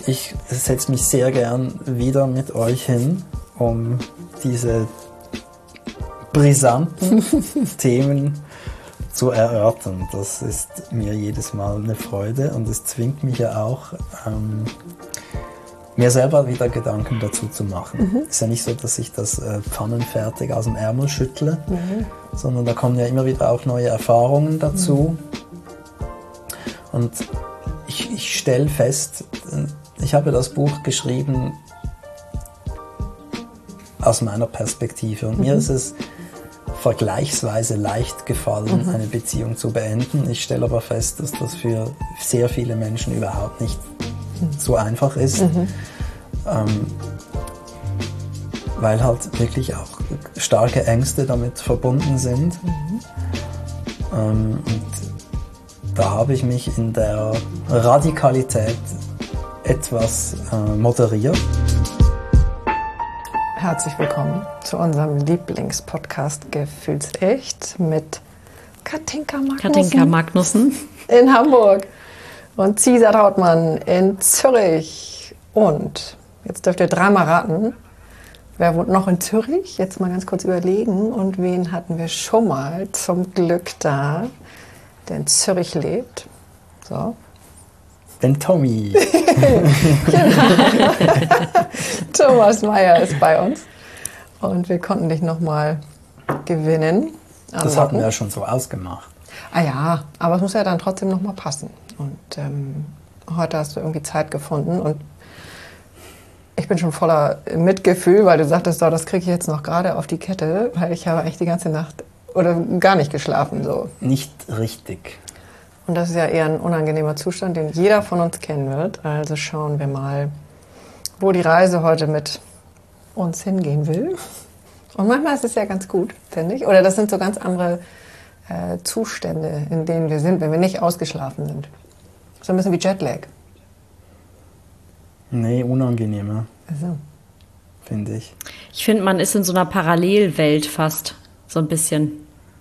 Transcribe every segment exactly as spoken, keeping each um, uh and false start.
Ich setze mich sehr gern wieder mit euch hin, um diese brisanten Themen zu erörtern. Das ist mir jedes Mal eine Freude und es zwingt mich ja auch, ähm, mir selber wieder Gedanken dazu zu machen. Es mhm. ist ja nicht so, dass ich das äh, pfannenfertig aus dem Ärmel schüttle, mhm. sondern da kommen ja immer wieder auch neue Erfahrungen dazu. Mhm. Und ich, ich stelle fest, ich habe das Buch geschrieben aus meiner Perspektive und mhm. mir ist es vergleichsweise leicht gefallen, mhm. eine Beziehung zu beenden. Ich stelle aber fest, dass das für sehr viele Menschen überhaupt nicht mhm. so einfach ist, mhm. ähm, weil halt wirklich auch starke Ängste damit verbunden sind. Mhm. Ähm, und da habe ich mich in der Radikalität etwas äh, moderiert. Herzlich willkommen zu unserem Lieblingspodcast Gefühlsecht mit Katinka Magnussen, Katinka Magnussen in Hamburg und Cesar Trautmann in Zürich. Und jetzt dürft ihr dreimal raten, wer wohnt noch in Zürich? Jetzt mal ganz kurz überlegen. Und wen hatten wir schon mal zum Glück da, der in Zürich lebt? So. Den Tommy. Genau. Thomas Meyer ist bei uns. Und wir konnten dich nochmal gewinnen. Das hatten wir ja schon so ausgemacht. Ah ja, aber es muss ja dann trotzdem nochmal passen. Und ähm, heute hast du irgendwie Zeit gefunden. Und ich bin schon voller Mitgefühl, weil du sagtest, so, das kriege ich jetzt noch gerade auf die Kette, weil ich habe eigentlich die ganze Nacht oder gar nicht geschlafen. So. Nicht richtig. Und das ist ja eher ein unangenehmer Zustand, den jeder von uns kennen wird. Also schauen wir mal, wo die Reise heute mit uns hingehen will. Und manchmal ist es ja ganz gut, finde ich. Oder das sind so ganz andere äh, Zustände, in denen wir sind, wenn wir nicht ausgeschlafen sind. So ein bisschen wie Jetlag. Nee, unangenehmer. Also. Finde ich. Ich finde, man ist in so einer Parallelwelt fast, so ein bisschen.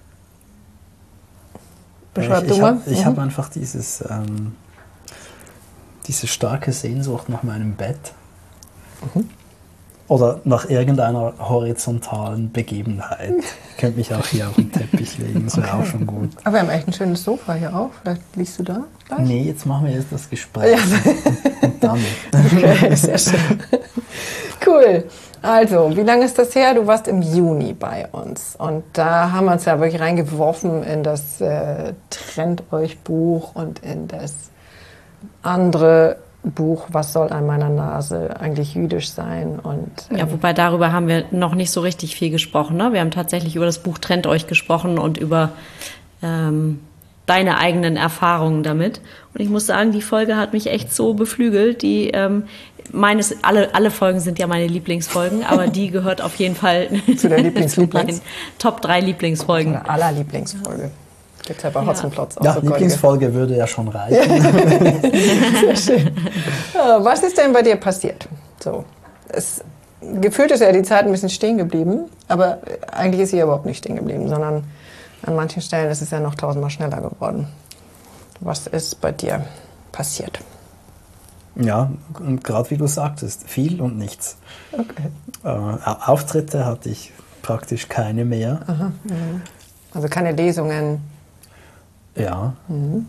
Beschreib ich du ich mal. habe mhm. hab einfach dieses, ähm, diese starke Sehnsucht nach meinem Bett. Mhm. Oder nach irgendeiner horizontalen Begebenheit. Ich könnte mich auch hier auf den Teppich legen, das wäre okay. auch schon gut. Aber wir haben echt ein schönes Sofa hier auch. Vielleicht liegst du da gleich? Nee, jetzt machen wir jetzt das Gespräch. Ja. Und, und dann. Okay, sehr schön. Cool. Also, wie lange ist das her? Du warst im Juni bei uns. Und da haben wir uns ja wirklich reingeworfen in das äh, Trennt euch Buch und in das andere Buch, was soll an meiner Nase eigentlich jüdisch sein? Und, ähm, ja, wobei darüber haben wir noch nicht so richtig viel gesprochen. Ne? Wir haben tatsächlich über das Buch Trennt euch gesprochen und über ähm, deine eigenen Erfahrungen damit. Und ich muss sagen, die Folge hat mich echt so beflügelt. Die ähm, meines alle alle Folgen sind ja meine Lieblingsfolgen, aber die gehört auf jeden Fall zu der Lieblingslieblings Top drei Lieblingsfolgen. Oder aller Lieblingsfolge. Gibt ja bei Hotzenplotz auch ja, so Lieblingsfolge würde ja schon reichen. Sehr schön. Was ist denn bei dir passiert? So, es, gefühlt ist ja die Zeit ein bisschen stehen geblieben, aber eigentlich ist sie ja überhaupt nicht stehen geblieben, sondern an manchen Stellen ist es ja noch tausendmal schneller geworden. Was ist bei dir passiert? Ja, und gerade wie du sagtest, viel und nichts. Okay. Äh, Auftritte hatte ich praktisch keine mehr. Aha, ja. Also keine Lesungen? Ja. Mhm.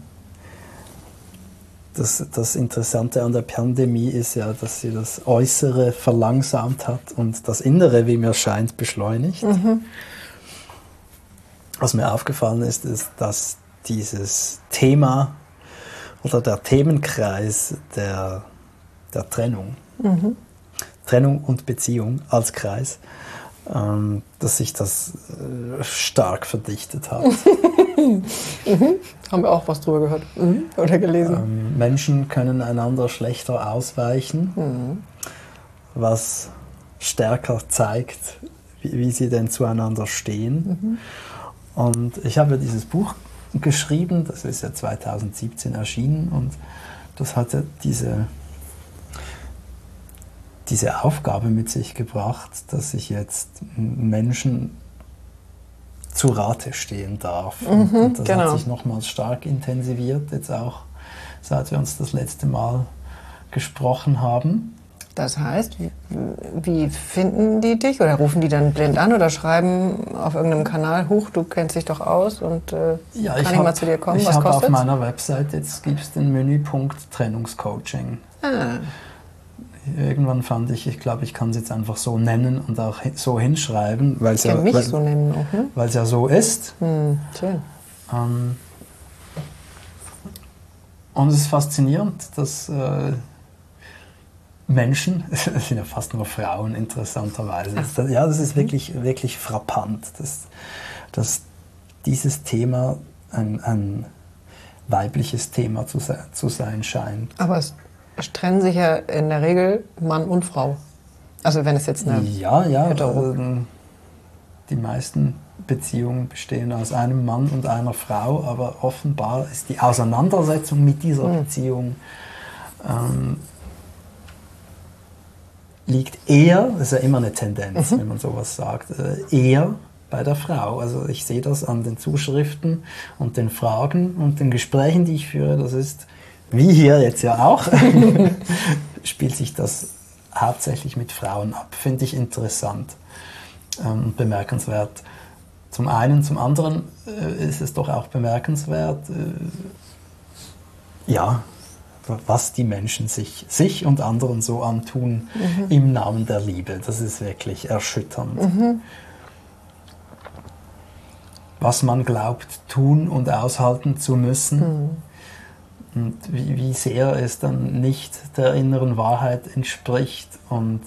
Das, das Interessante an der Pandemie ist ja, dass sie das Äußere verlangsamt hat und das Innere, wie mir scheint, beschleunigt. Mhm. Was mir aufgefallen ist, ist, dass dieses Thema oder der Themenkreis der, der Trennung, mhm. Trennung und Beziehung als Kreis, ähm, dass sich das äh, stark verdichtet hat. mhm. Haben wir auch was drüber gehört mhm. oder gelesen. Ähm, Menschen können einander schlechter ausweichen, mhm. was stärker zeigt, wie, wie sie denn zueinander stehen. Mhm. Und ich habe dieses Buch geschrieben, das ist ja zwanzig siebzehn erschienen und das hatte diese, diese Aufgabe mit sich gebracht, dass ich jetzt Menschen zu Rate stehen darf. Mhm, und das genau. hat sich nochmals stark intensiviert, jetzt auch seit wir uns das letzte Mal gesprochen haben. Das heißt, wie, wie finden die dich? Oder rufen die dann blind an oder schreiben auf irgendeinem Kanal, huch, du kennst dich doch aus und äh, ja, kann ich, ich hab, mal zu dir kommen? Ich Was habe kostet's? auf meiner Website, jetzt gibt es den Menüpunkt Trennungscoaching. Ah. Irgendwann fand ich, ich glaube, ich kann es jetzt einfach so nennen und auch so hinschreiben, weil es Ich kann ja, mich weil, so nennen auch, ne? weil es ja so ist. Hm, schön. Ähm, und es ist faszinierend, dass äh, Menschen, es sind ja fast nur Frauen interessanterweise, das, ja, das ist wirklich, wirklich frappant, dass, dass dieses Thema ein, ein weibliches Thema zu, se zu sein scheint. Aber es, es trennen sich ja in der Regel Mann und Frau. Also wenn es jetzt eine Ja, ja, Hetero- äh, die meisten Beziehungen bestehen aus einem Mann und einer Frau, aber offenbar ist die Auseinandersetzung mit dieser Mhm. Beziehung ähm, liegt eher, das ist ja immer eine Tendenz, Mhm. wenn man sowas sagt, äh, eher bei der Frau. Also ich sehe das an den Zuschriften und den Fragen und den Gesprächen, die ich führe, das ist, wie hier jetzt ja auch, spielt sich das hauptsächlich mit Frauen ab. Finde ich interessant und ähm, bemerkenswert. Zum einen, zum anderen äh, ist es doch auch bemerkenswert, äh, ja, was die Menschen sich, sich und anderen so antun mhm. im Namen der Liebe. Das ist wirklich erschütternd. Mhm. Was man glaubt, tun und aushalten zu müssen. Mhm. Und wie, wie sehr es dann nicht der inneren Wahrheit entspricht und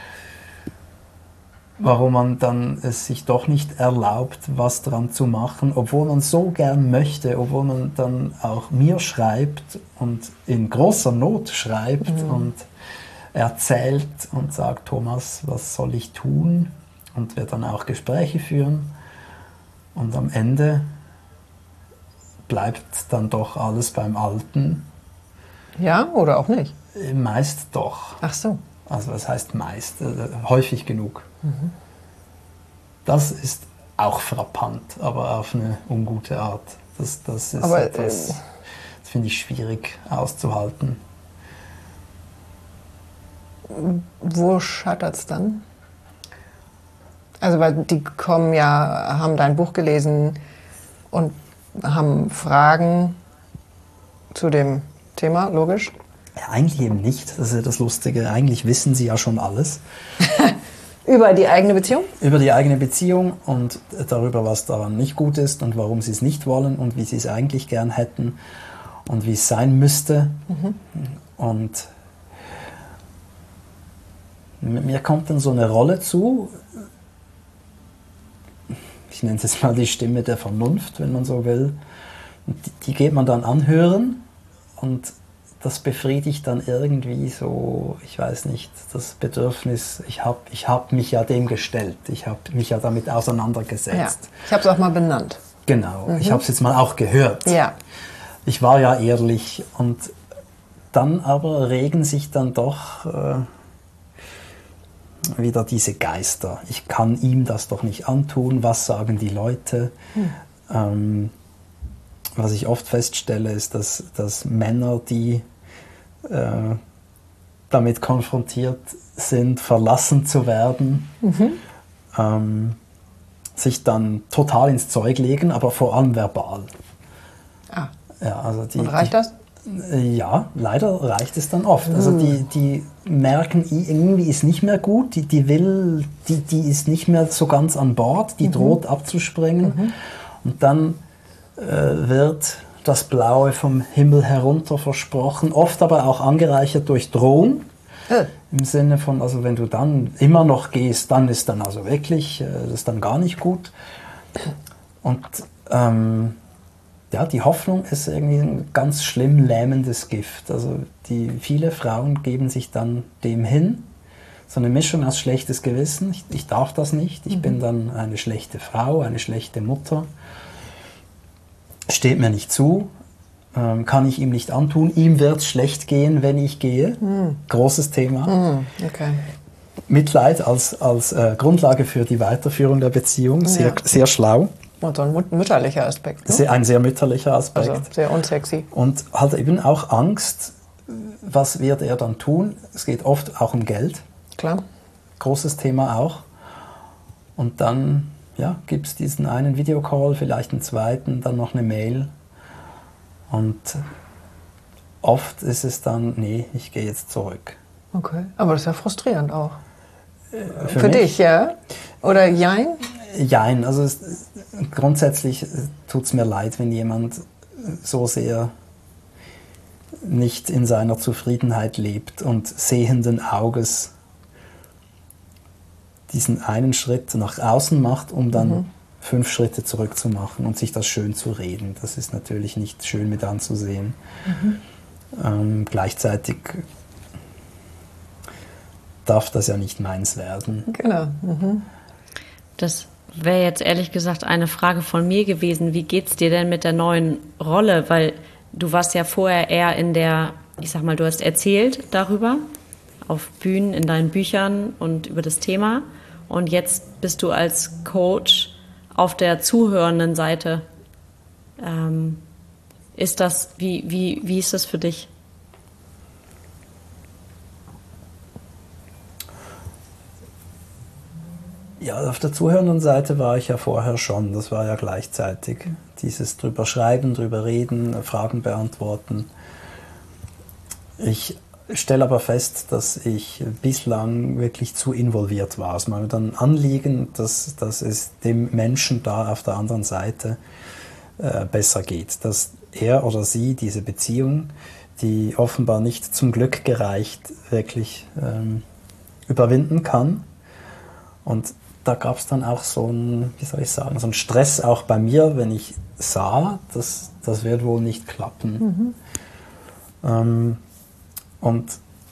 warum man dann es sich doch nicht erlaubt, was dran zu machen, obwohl man so gern möchte, obwohl man dann auch mir schreibt und in großer Not schreibt mhm. und erzählt und sagt, Thomas, was soll ich tun? Und wir dann auch Gespräche führen. Und am Ende bleibt dann doch alles beim Alten. Ja, oder auch nicht? Meist doch. Ach so. Also was heißt meist? Äh, häufig genug. Mhm. Das ist auch frappant, aber auf eine ungute Art. Das, das ist aber, etwas, äh, das finde ich schwierig auszuhalten. Wo scheitert es dann? Also weil die kommen ja, haben dein Buch gelesen und haben Fragen zu dem Thema, logisch. Ja, eigentlich eben nicht, das ist ja das Lustige. Eigentlich wissen sie ja schon alles. Über die eigene Beziehung? Über die eigene Beziehung und darüber, was daran nicht gut ist und warum sie es nicht wollen und wie sie es eigentlich gern hätten und wie es sein müsste. Mhm. Und mir kommt dann so eine Rolle zu, ich nenne es jetzt mal die Stimme der Vernunft, wenn man so will. Und die, die geht man dann anhören und das befriedigt dann irgendwie so, ich weiß nicht, das Bedürfnis, ich habe ich hab mich ja dem gestellt, ich habe mich ja damit auseinandergesetzt. Ja, ich habe es auch mal benannt. Genau, Mhm. ich habe es jetzt mal auch gehört. Ja. Ich war ja ehrlich und dann aber regen sich dann doch äh, wieder diese Geister. Ich kann ihm das doch nicht antun, was sagen die Leute? Mhm. Ähm, Was ich oft feststelle, ist, dass, dass Männer, die äh, damit konfrontiert sind, verlassen zu werden, mhm. ähm, sich dann total ins Zeug legen, aber vor allem verbal. Ah. Ja, also die, Und reicht die, das? Ja, leider reicht es dann oft. Mhm. Also die, die merken, irgendwie ist nicht mehr gut, die, die will, die, die ist nicht mehr so ganz an Bord, die mhm. droht abzuspringen. Mhm. Und dann wird das Blaue vom Himmel herunter versprochen, oft aber auch angereichert durch Drohung. Äh. Im Sinne von, also wenn du dann immer noch gehst, dann ist dann also wirklich, das ist dann gar nicht gut. Und ähm, ja, die Hoffnung ist irgendwie ein ganz schlimm lähmendes Gift. Also die, viele Frauen geben sich dann dem hin. So eine Mischung aus schlechtes Gewissen, ich, ich darf das nicht, ich mhm. bin dann eine schlechte Frau, eine schlechte Mutter. Steht mir nicht zu, ähm, kann ich ihm nicht antun. Ihm wird es schlecht gehen, wenn ich gehe. Mm. Großes Thema. Mm, okay. Mitleid als, als äh, Grundlage für die Weiterführung der Beziehung. Sehr, ja. sehr schlau. Und so ein mütterlicher Aspekt. Ne? Sehr, ein sehr mütterlicher Aspekt. Also sehr unsexy. Und halt eben auch Angst, was wird er dann tun? Es geht oft auch um Geld. Klar. Großes Thema auch. Und dann ja, gibt es diesen einen Videocall, vielleicht einen zweiten, dann noch eine Mail. Und oft ist es dann, nee, ich gehe jetzt zurück. Okay, aber das ist ja frustrierend auch. Für, Für dich, ja? Oder jein? Jein, also es, grundsätzlich tut es mir leid, wenn jemand so sehr nicht in seiner Zufriedenheit lebt und sehenden Auges diesen einen Schritt nach außen macht, um dann mhm. fünf Schritte zurück zu machen und sich das schön zu reden. Das ist natürlich nicht schön mit anzusehen. Mhm. Ähm, gleichzeitig darf das ja nicht meins werden. Genau. Mhm. Das wäre jetzt ehrlich gesagt eine Frage von mir gewesen. Wie geht's dir denn mit der neuen Rolle? Weil du warst ja vorher eher in der, ich sag mal, du hast erzählt darüber, auf Bühnen, in deinen Büchern und über das Thema. Und jetzt bist du als Coach auf der zuhörenden Seite. Ähm, ist das, wie, wie, wie ist das für dich? Ja, auf der zuhörenden Seite war ich ja vorher schon. Das war ja gleichzeitig. Dieses drüber schreiben, drüber reden, Fragen beantworten. Ich stelle aber fest, dass ich bislang wirklich zu involviert war. Es war mir dann ein Anliegen, dass, dass es dem Menschen da auf der anderen Seite äh, besser geht. Dass er oder sie diese Beziehung, die offenbar nicht zum Glück gereicht, wirklich ähm, überwinden kann. Und da gab es dann auch so ein, wie soll ich sagen, so ein Stress auch bei mir, wenn ich sah, dass das wird wohl nicht klappen. Mhm. Ähm, Und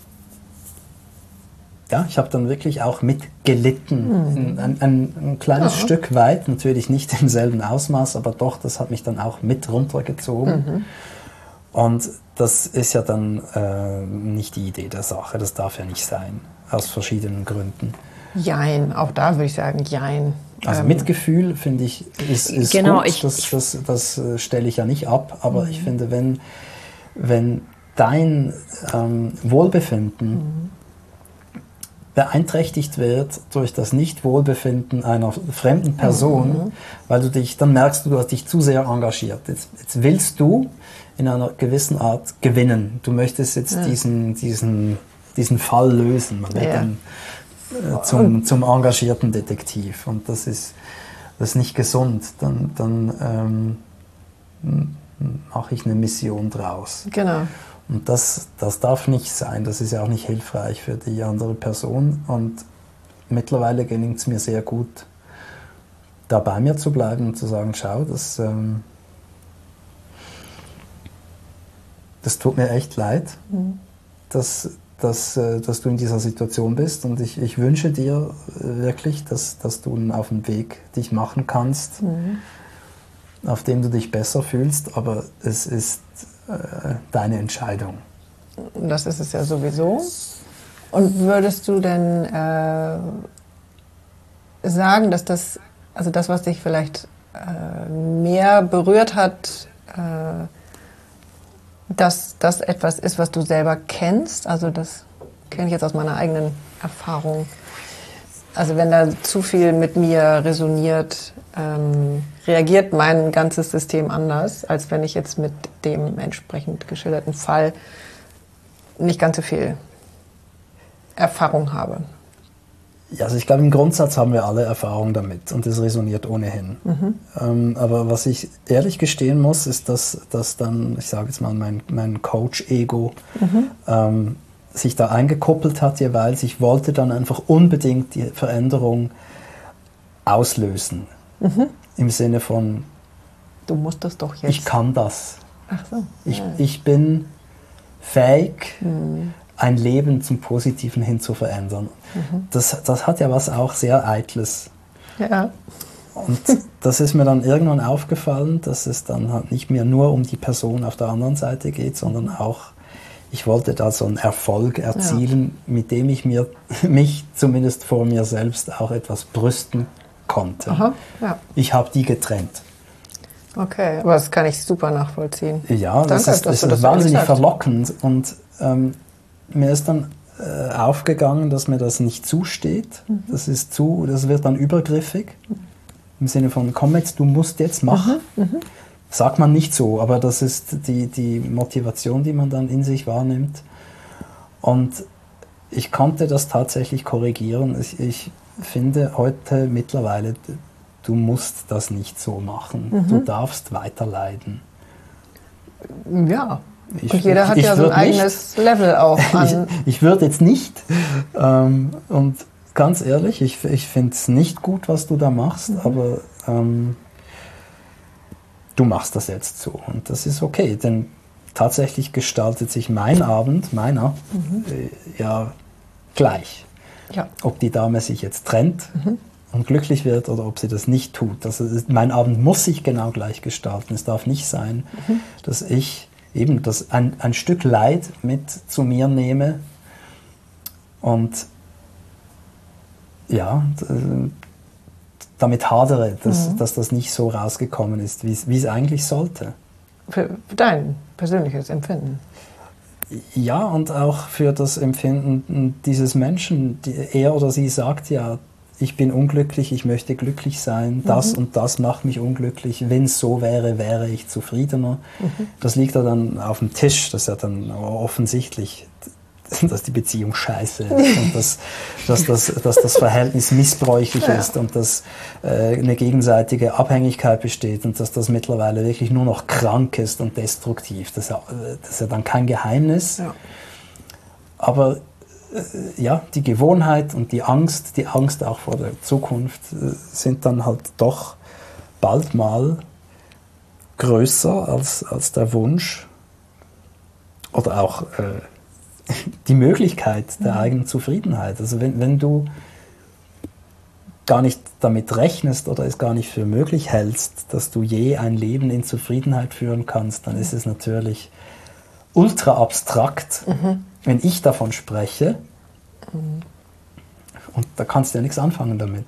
ja, ich habe dann wirklich auch mitgelitten, mhm. ein, ein, ein kleines ja. Stück weit, natürlich nicht im selben Ausmaß, aber doch, das hat mich dann auch mit runtergezogen. Mhm. Und das ist ja dann äh, nicht die Idee der Sache, das darf ja nicht sein, aus verschiedenen Gründen. Jein, auch da würde ich sagen, jein. Also ähm. Mitgefühl, finde ich, ist, ist genau, gut, ich, das, das, das stelle ich ja nicht ab, aber mhm. ich finde, wenn, wenn dein ähm, Wohlbefinden mhm. beeinträchtigt wird durch das Nichtwohlbefinden einer fremden Person, mhm. weil du dich, dann merkst du, du hast dich zu sehr engagiert. Jetzt, jetzt willst du in einer gewissen Art gewinnen. Du möchtest jetzt ja. diesen, diesen, diesen Fall lösen. Man wird ja. dann äh, zum, zum engagierten Detektiv. Und das ist, das ist nicht gesund. Dann, dann ähm, mache ich eine Mission draus. Genau. Und das, das darf nicht sein, das ist ja auch nicht hilfreich für die andere Person. Und mittlerweile gelingt es mir sehr gut, da bei mir zu bleiben und zu sagen, schau, das, ähm, das tut mir echt leid, mhm. dass, dass, äh, dass du in dieser Situation bist. Und ich, ich wünsche dir wirklich, dass, dass du auf dem Weg dich machen kannst, mhm. auf dem du dich besser fühlst. Aber es ist deine Entscheidung. Das ist es ja sowieso. Und würdest du denn äh, sagen, dass das, also das, was dich vielleicht äh, mehr berührt hat, äh, dass das etwas ist, was du selber kennst? Also das kenne ich jetzt aus meiner eigenen Erfahrung. Also wenn da zu viel mit mir resoniert, ähm, reagiert mein ganzes System anders, als wenn ich jetzt mit dem entsprechend geschilderten Fall nicht ganz so viel Erfahrung habe. Ja, also ich glaube, im Grundsatz haben wir alle Erfahrung damit und es resoniert ohnehin. Mhm. Ähm, aber was ich ehrlich gestehen muss, ist, dass, dass dann, ich sage jetzt mal, mein, mein Coach-Ego mhm. ähm, sich da eingekuppelt hat jeweils. Ich wollte dann einfach unbedingt die Veränderung auslösen. Mhm. Im Sinne von, du musst das doch jetzt. Ich kann das. Ach so. Ich, ja. ich bin fähig, mhm. ein Leben zum Positiven hin zu verändern. Mhm. Das, das hat ja was auch sehr Eitles. Ja. Und das ist mir dann irgendwann aufgefallen, dass es dann halt nicht mehr nur um die Person auf der anderen Seite geht, sondern auch, ich wollte da so einen Erfolg erzielen, ja. mit dem ich mir, mich zumindest vor mir selbst auch etwas brüsten konnte. Aha, ja. Ich habe die getrennt. Okay, aber das kann ich super nachvollziehen. Ja, Danke, das ist, dass das du das ist wahnsinnig verlockend und ähm, mir ist dann äh, aufgegangen, dass mir das nicht zusteht. Mhm. Das ist zu, das wird dann übergriffig. Im Sinne von, komm jetzt, du musst jetzt machen. Mhm. Mhm. Sagt man nicht so, aber das ist die, die Motivation, die man dann in sich wahrnimmt. Und ich konnte das tatsächlich korrigieren. Ich, ich finde heute mittlerweile, du musst das nicht so machen. Mhm. Du darfst weiter leiden. Ja, ich, und jeder hat ja so ein eigenes nicht, Level auch an. Ich, ich würde jetzt nicht, ähm, und ganz ehrlich, ich, ich finde es nicht gut, was du da machst, mhm. aber ähm, du machst das jetzt so und das ist okay, denn tatsächlich gestaltet sich mein Abend, meiner, mhm. äh, ja gleich. Ja. Ob die Dame sich jetzt trennt mhm. und glücklich wird oder ob sie das nicht tut. Das ist, mein Abend muss sich genau gleich gestalten. Es darf nicht sein, mhm. dass ich eben das ein, ein Stück Leid mit zu mir nehme und ja, damit hadere, dass, mhm. dass das nicht so rausgekommen ist, wie es eigentlich sollte. Für dein persönliches Empfinden. Ja, und auch für das Empfinden dieses Menschen. Die, er oder sie sagt ja, ich bin unglücklich, ich möchte glücklich sein, das mhm. und das macht mich unglücklich. Wenn es so wäre, wäre ich zufriedener. Mhm. Das liegt ja dann auf dem Tisch, das ist ja dann offensichtlich, dass die Beziehung scheiße ist und dass, dass, das, dass das Verhältnis missbräuchlich ja. ist und dass äh, eine gegenseitige Abhängigkeit besteht und dass das mittlerweile wirklich nur noch krank ist und destruktiv. Das, das ist ja dann kein Geheimnis. Ja. Aber äh, ja, die Gewohnheit und die Angst, die Angst auch vor der Zukunft äh, sind dann halt doch bald mal größer als, als der Wunsch oder auch äh, die Möglichkeit der eigenen Zufriedenheit. Also wenn, wenn du gar nicht damit rechnest oder es gar nicht für möglich hältst, dass du je ein Leben in Zufriedenheit führen kannst, dann ist es natürlich ultra abstrakt, mhm. wenn ich davon spreche. Mhm. Und da kannst du ja nichts anfangen damit.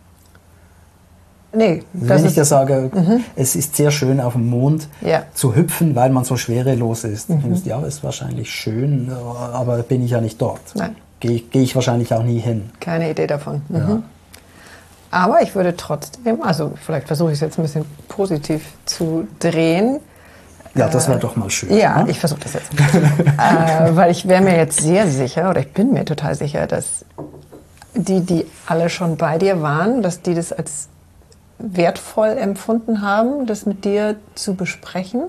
Nee, wenn ich dir sage, mhm. es ist sehr schön auf dem Mond ja. zu hüpfen, weil man so schwerelos ist. Mhm. Findest, ja, ist wahrscheinlich schön, aber bin ich ja nicht dort. Gehe geh ich wahrscheinlich auch nie hin. Keine Idee davon. Mhm. Ja. Aber ich würde trotzdem, also vielleicht versuche ich es jetzt ein bisschen positiv zu drehen. Ja, das wäre äh, doch mal schön. Ja, ne? Ich versuche das jetzt. äh, weil ich wäre mir jetzt sehr sicher, oder ich bin mir total sicher, dass die, die alle schon bei dir waren, dass die das als wertvoll empfunden haben, das mit dir zu besprechen.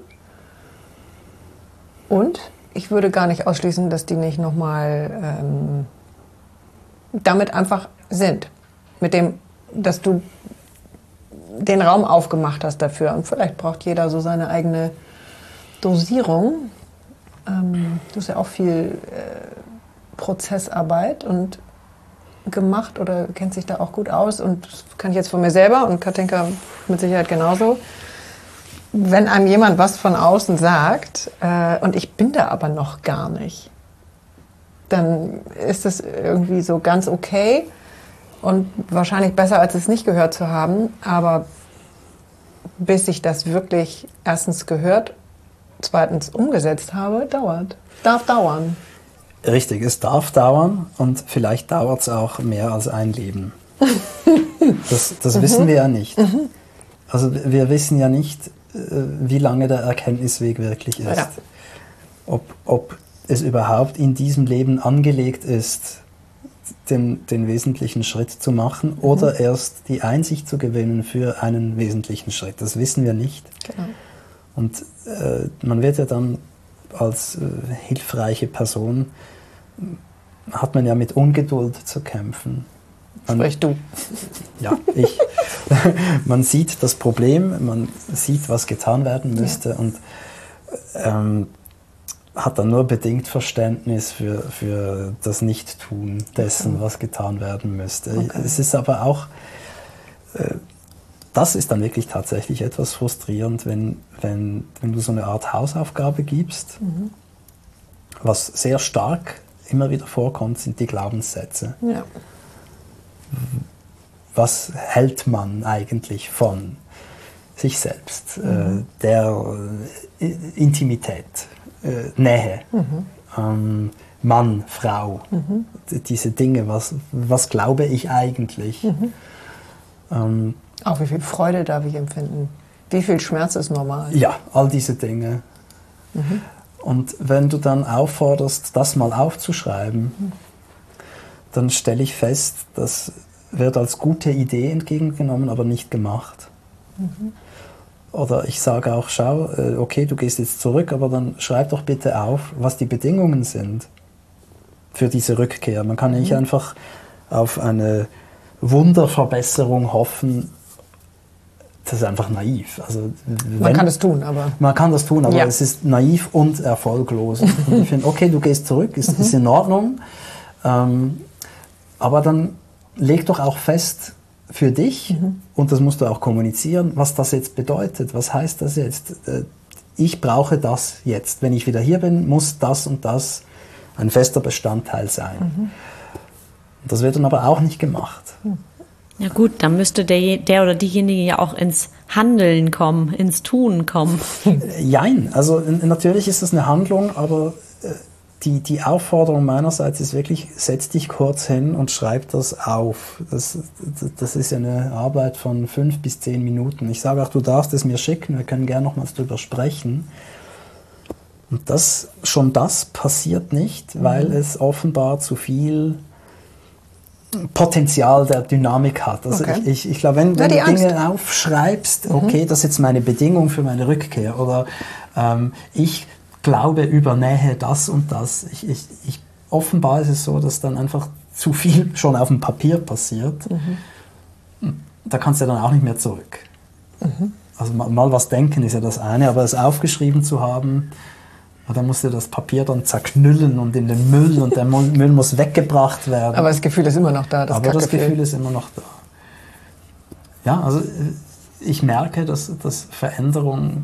Und ich würde gar nicht ausschließen, dass die nicht nochmal ähm, damit einfach sind. Mit dem, dass du den Raum aufgemacht hast dafür. Und vielleicht braucht jeder so seine eigene Dosierung. Ähm, du hast ja auch viel äh, Prozessarbeit und gemacht oder kennt sich da auch gut aus und das kann ich jetzt von mir selber und Katinka mit Sicherheit genauso. Wenn einem jemand was von außen sagt äh, und ich bin da aber noch gar nicht, dann ist das irgendwie so ganz okay und wahrscheinlich besser, als es nicht gehört zu haben, aber bis ich das wirklich erstens gehört, zweitens umgesetzt habe, dauert. Darf dauern. Richtig, es darf dauern und vielleicht dauert es auch mehr als ein Leben. Das, das mhm. wissen wir ja nicht. Mhm. Also wir wissen ja nicht, wie lange der Erkenntnisweg wirklich ist. Ja. Ob, ob es überhaupt in diesem Leben angelegt ist, den, den wesentlichen Schritt zu machen mhm. oder erst die Einsicht zu gewinnen für einen wesentlichen Schritt. Das wissen wir nicht. Genau. Und äh, man wird ja dann als äh, hilfreiche Person hat man ja mit Ungeduld zu kämpfen. Man, Sprich du. Ja, ich. Man sieht das Problem, man sieht, was getan werden müsste ja. und ähm, hat dann nur bedingt Verständnis für, für das Nichttun dessen, okay. was getan werden müsste. Okay. Es ist aber auch, äh, das ist dann wirklich tatsächlich etwas frustrierend, wenn, wenn, wenn du so eine Art Hausaufgabe gibst. Mhm. Was sehr stark immer wieder vorkommt, sind die Glaubenssätze. Ja. Was hält man eigentlich von sich selbst, mhm. äh, der äh, Intimität, äh, Nähe? Mhm. Ähm, Mann, Frau, mhm. diese Dinge, was, was glaube ich eigentlich? Mhm. Ähm, Auch wie viel Freude darf ich empfinden? Wie viel Schmerz ist normal? Ja, all diese Dinge. Mhm. Und wenn du dann aufforderst, das mal aufzuschreiben, mhm. dann stelle ich fest, das wird als gute Idee entgegengenommen, aber nicht gemacht. Mhm. Oder ich sage auch, schau, okay, du gehst jetzt zurück, aber dann schreib doch bitte auf, was die Bedingungen sind für diese Rückkehr. Man kann nicht mhm. einfach auf eine Wunderverbesserung hoffen. Das ist einfach naiv. Also, wenn, man kann das tun, aber... Man kann das tun, aber ja. es ist naiv und erfolglos. Und ich finde, okay, du gehst zurück, ist, mhm. ist in Ordnung. Ähm, aber dann leg doch auch fest für dich, mhm. und das musst du auch kommunizieren, was das jetzt bedeutet. Was heißt das jetzt? Ich brauche das jetzt. Wenn ich wieder hier bin, muss das und das ein fester Bestandteil sein. Mhm. Das wird dann aber auch nicht gemacht. Ja gut, dann müsste der, der oder diejenige ja auch ins Handeln kommen, ins Tun kommen. Jein, also natürlich ist das eine Handlung, aber die, die Aufforderung meinerseits ist wirklich, setz dich kurz hin und schreib das auf. Das, das ist ja eine Arbeit von fünf bis zehn Minuten. Ich sage auch, du darfst es mir schicken, wir können gerne nochmals drüber sprechen. Und das, schon das passiert nicht, mhm. weil es offenbar zu viel Potenzial der Dynamik hat. Also okay. ich, ich, ich glaube, wenn, wenn ja, du Dinge Angst. aufschreibst, okay, mhm. das ist jetzt meine Bedingung für meine Rückkehr, oder ähm, ich glaube über Nähe das und das. Ich, ich, ich, offenbar ist es so, dass dann einfach zu viel schon auf dem Papier passiert. Mhm. Da kannst du dann auch nicht mehr zurück. Mhm. Also mal, mal was denken ist ja das eine, aber es aufgeschrieben zu haben, da musst du das Papier dann zerknüllen und in den Müll, und der Müll muss weggebracht werden. Aber das Gefühl ist immer noch da. Das aber das Gefühl ist immer noch da. Ja, also ich merke, dass, dass Veränderung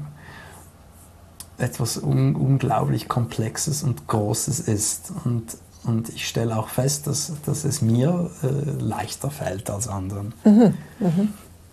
etwas un- unglaublich Komplexes und Großes ist. Und, und ich stelle auch fest, dass, dass es mir äh, leichter fällt als anderen. Mhm. Mhm.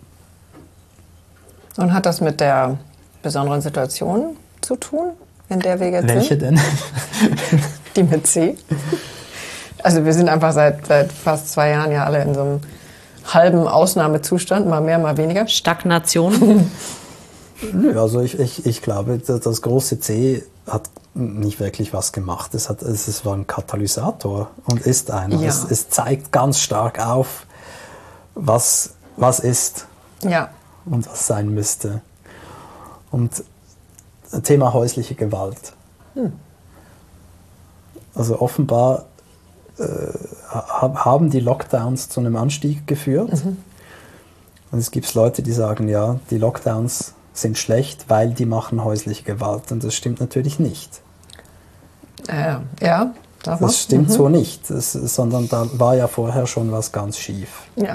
Und hat das mit der besonderen Situation zu tun, in der wir jetzt Welche sind? denn? Die mit C. Also wir sind einfach seit, seit fast zwei Jahren ja alle in so einem halben Ausnahmezustand, mal mehr, mal weniger. Stagnation. Nö, also ich, ich, ich glaube, das große C hat nicht wirklich was gemacht. Es, hat, es war ein Katalysator und ist einer. Ja. Es, es zeigt ganz stark auf, was, was ist ja. und was sein müsste. Und Thema häusliche Gewalt. Hm. Also offenbar äh, haben die Lockdowns zu einem Anstieg geführt. Mhm. Und es gibt Leute, die sagen, ja, die Lockdowns sind schlecht, weil die machen häusliche Gewalt. Und das stimmt natürlich nicht. Äh, ja, sag mal. Das stimmt mhm. so nicht, das, sondern da war ja vorher schon was ganz schief. Ja.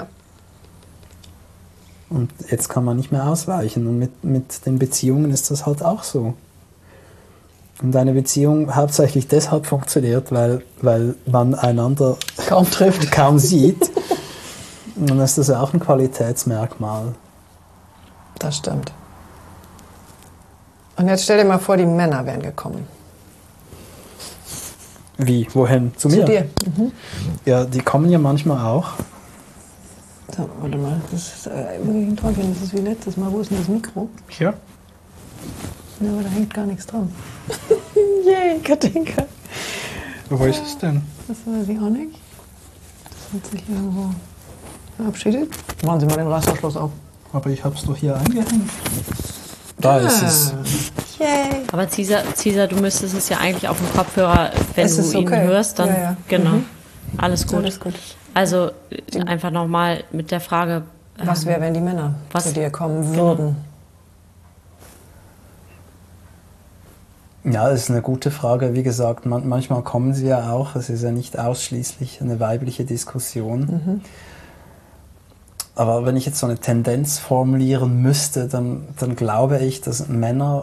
Und jetzt kann man nicht mehr ausweichen. Und mit, mit den Beziehungen ist das halt auch so. Und eine Beziehung hauptsächlich deshalb funktioniert, weil, weil man einander kaum trifft, kaum sieht. Und dann ist das ja auch ein Qualitätsmerkmal. Das stimmt. Und jetzt stell dir mal vor, die Männer wären gekommen. Wie? Wohin? Zu mir? Zu dir. Mhm. Ja, die kommen ja manchmal auch. So, warte mal, das ist äh, wirklich ein Träumchen, das ist wie letztes Mal. Wo ist denn das Mikro? Hier. Ja, aber da hängt gar nichts dran. Yay, Katinka. Wo ist es denn? Das weiß ich auch nicht. Das hat sich irgendwo verabschiedet. Machen Sie mal den Reißverschluss auf. Aber ich habe es doch hier eingehängt. Da ah. ist es. Yay. Aber Cesar, Cesar, du müsstest es ja eigentlich auf dem Kopfhörer, wenn es du ihn okay. hörst, dann ja, ja. genau. Mhm. Alles gut. Alles gut. Also einfach nochmal mit der Frage. Was wäre, wenn die Männer was, zu dir kommen würden? Ja, das ist eine gute Frage. Wie gesagt, man, manchmal kommen sie ja auch. Es ist ja nicht ausschließlich eine weibliche Diskussion. Mhm. Aber wenn ich jetzt so eine Tendenz formulieren müsste, dann, dann glaube ich, dass Männer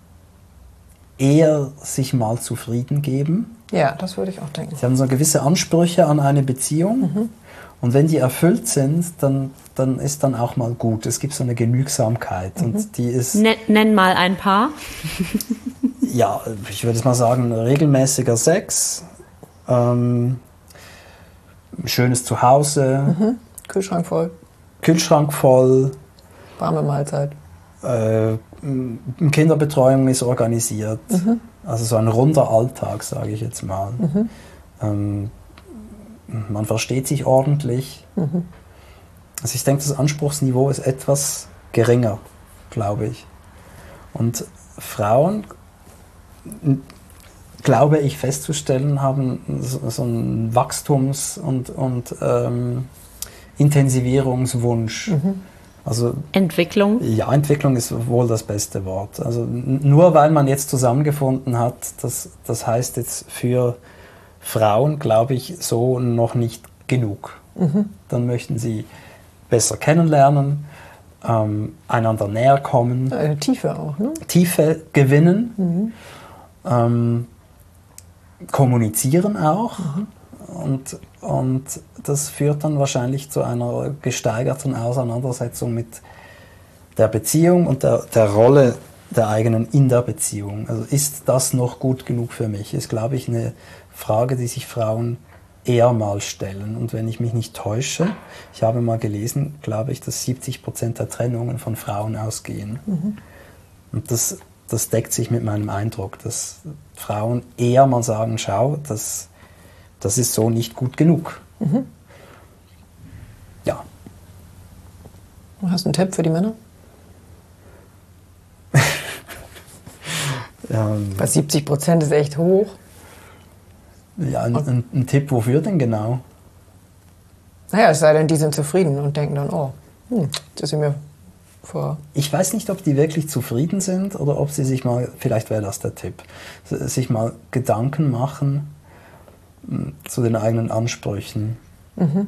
eher sich mal zufrieden geben. Ja, das würde ich auch denken. Sie haben so gewisse Ansprüche an eine Beziehung. Mhm. Und wenn die erfüllt sind, dann, dann ist dann auch mal gut. Es gibt so eine Genügsamkeit. Mhm. Und die ist, Nenn, nenn mal ein paar. Ja, ich würde mal sagen, regelmäßiger Sex, ähm, schönes Zuhause, Mhm. Kühlschrank voll, Kühlschrank voll, warme Mahlzeit. äh, m- Kinderbetreuung ist organisiert. Mhm. Also so ein runder Alltag, sage ich jetzt mal. Mhm. Ähm, man versteht sich ordentlich. Mhm. Also ich denke, das Anspruchsniveau ist etwas geringer, glaube ich. Und Frauen, n- glaube ich festzustellen, haben so, so einen Wachstums- und, und ähm, Intensivierungswunsch. Mhm. Also Entwicklung. ja, Entwicklung ist wohl das beste Wort. Also n- nur weil man jetzt zusammengefunden hat, das, das heißt jetzt für Frauen, glaube ich, so noch nicht genug. Mhm. Dann möchten sie besser kennenlernen, ähm, einander näher kommen, Eine Tiefe auch, ne? Tiefe gewinnen, Mhm. ähm, kommunizieren auch. Mhm. Und, und das führt dann wahrscheinlich zu einer gesteigerten Auseinandersetzung mit der Beziehung und der, der Rolle der eigenen in der Beziehung. Also ist das noch gut genug für mich? Ist, glaube ich, eine Frage, die sich Frauen eher mal stellen. Und wenn ich mich nicht täusche, ich habe mal gelesen, glaube ich, dass siebzig Prozent der Trennungen von Frauen ausgehen. Mhm. Und das, das deckt sich mit meinem Eindruck, dass Frauen eher mal sagen, schau, das, das ist so nicht gut genug. Mhm. Ja. Hast du einen Tipp für die Männer? Ähm, Bei siebzig Prozent ist echt hoch. ja, ein, ein, ein Tipp, wofür denn genau? Naja, es sei denn, die sind zufrieden und denken dann, oh, hm, das ist mir vor. Ich weiß nicht, ob die wirklich zufrieden sind oder ob sie sich mal, vielleicht wäre das der Tipp, sich mal Gedanken machen mh, zu den eigenen Ansprüchen. Mhm.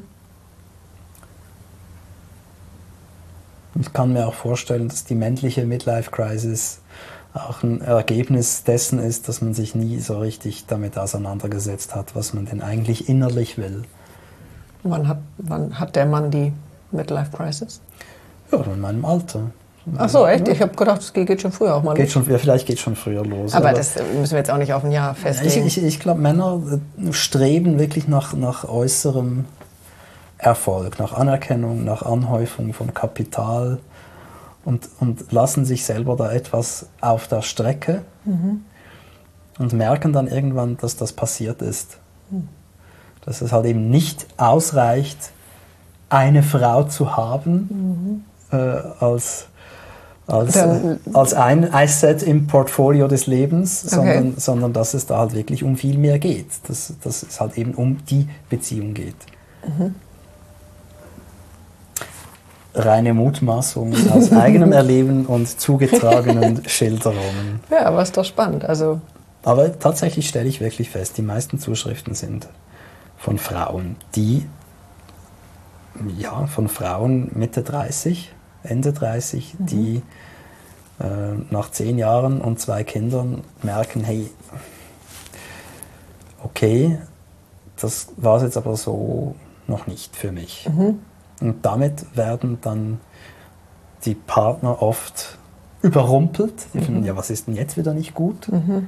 Ich kann mir auch vorstellen, dass die männliche Midlife-Crisis auch ein Ergebnis dessen ist, dass man sich nie so richtig damit auseinandergesetzt hat, was man denn eigentlich innerlich will. Wann hat, wann hat der Mann die Midlife-Crisis? Ja, in meinem Alter. Ach so, echt? Ich habe gedacht, es geht schon früher auch mal Geht los. schon, ja, vielleicht geht es schon früher los. Aber, das müssen wir jetzt auch nicht auf ein Jahr ich, festlegen. ich, ich glaube, Männer äh, streben wirklich nach, nach äußerem Erfolg, nach Anerkennung, nach Anhäufung von Kapital und, und lassen sich selber da etwas auf der Strecke Mhm. und merken dann irgendwann, dass das passiert ist. Mhm. Dass es halt eben nicht ausreicht, eine Frau zu haben Mhm. äh, als, als, Dann- äh, als ein Asset im Portfolio des Lebens, Okay. sondern, sondern dass es da halt wirklich um viel mehr geht. Dass, dass es halt eben um die Beziehung geht. Mhm. Reine Mutmaßung aus eigenem Erleben und zugetragenen Schilderungen. Ja, aber ist doch spannend. Also, Aber tatsächlich stelle ich wirklich fest, die meisten Zuschriften sind von Frauen, die, ja, von Frauen Mitte dreißig, Ende dreißig, Mhm. die äh, nach zehn Jahren und zwei Kindern merken, hey, okay, das war es jetzt aber so noch nicht für mich. Mhm. Und damit werden dann die Partner oft überrumpelt. Die Mhm. finden, ja, was ist denn jetzt wieder nicht gut? Mhm.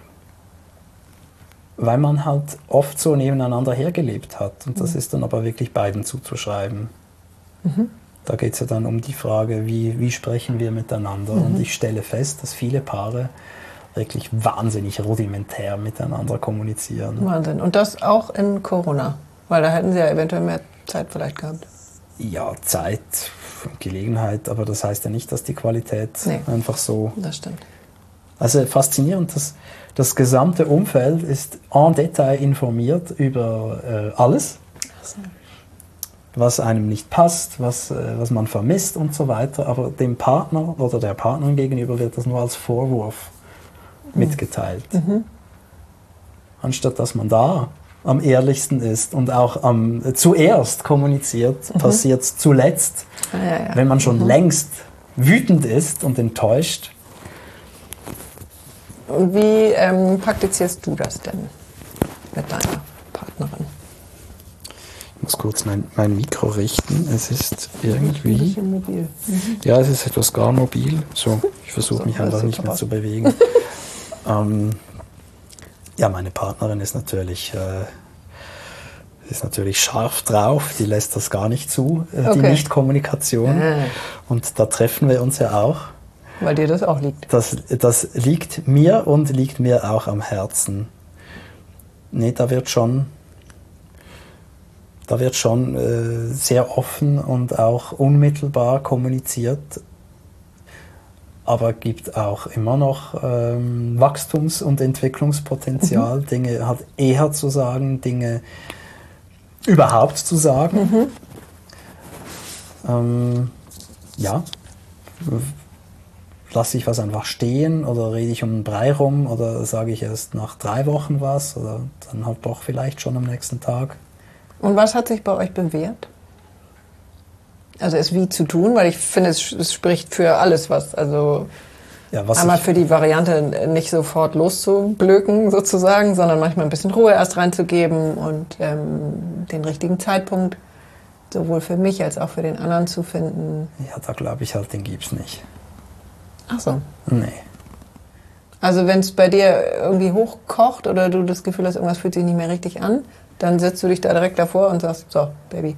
Weil man halt oft so nebeneinander hergelebt hat. Und das Mhm. ist dann aber wirklich beiden zuzuschreiben. Mhm. Da geht es ja dann um die Frage, wie, wie sprechen wir miteinander? Mhm. Und ich stelle fest, dass viele Paare wirklich wahnsinnig rudimentär miteinander kommunizieren. Wahnsinn. Und das auch in Corona. Weil da hätten sie ja eventuell mehr Zeit vielleicht gehabt. Ja, Zeit, Gelegenheit, aber das heißt ja nicht, dass die Qualität Nee. einfach so... Das stimmt. Also faszinierend, dass das gesamte Umfeld ist en Detail informiert über äh, alles, Ach so. was einem nicht passt, was, äh, was man vermisst und so weiter. Aber dem Partner oder der Partnerin gegenüber wird das nur als Vorwurf mitgeteilt. Mhm. Anstatt dass man da am ehrlichsten ist und auch am äh, zuerst kommuniziert, Mhm. passiert es zuletzt, Ah, ja, ja. wenn man schon Mhm. längst wütend ist und enttäuscht. Und wie ähm, praktizierst du das denn mit deiner Partnerin? Ich muss kurz mein, mein Mikro richten. Es ist irgendwie... Ein bisschen mobil. Mhm. Ja, es ist etwas gar mobil. So, ich versuche So, mich das einfach sieht nicht mehr top zu aus. bewegen. ähm, Ja, meine Partnerin ist natürlich, äh, ist natürlich scharf drauf, die lässt das gar nicht zu, äh, Okay. die Nichtkommunikation. Ah. Und da treffen wir uns ja auch. Weil dir das auch liegt. Das, das liegt mir und liegt mir auch am Herzen. Nee, da wird schon, da wird schon äh, sehr offen und auch unmittelbar kommuniziert. Aber gibt auch immer noch ähm, Wachstums- und Entwicklungspotenzial, mhm. Dinge halt eher zu sagen, Dinge überhaupt zu sagen. Mhm. Ähm, ja, lasse ich was einfach stehen oder rede ich um den Brei rum oder sage ich erst nach drei Wochen was oder dann halt doch vielleicht schon am nächsten Tag. Und was hat sich bei euch bewährt? Also es wie zu tun, weil ich finde, es, es spricht für alles was. Also ja, was einmal ich, für die Variante, nicht sofort loszublöken sozusagen, sondern manchmal ein bisschen Ruhe erst reinzugeben und ähm, den richtigen Zeitpunkt sowohl für mich als auch für den anderen zu finden. Ja, da glaube ich halt, den gibt's nicht. Ach so. Nee. Also wenn es bei dir irgendwie hochkocht oder du das Gefühl hast, irgendwas fühlt sich nicht mehr richtig an, dann setzt du dich da direkt davor und sagst, so, Baby.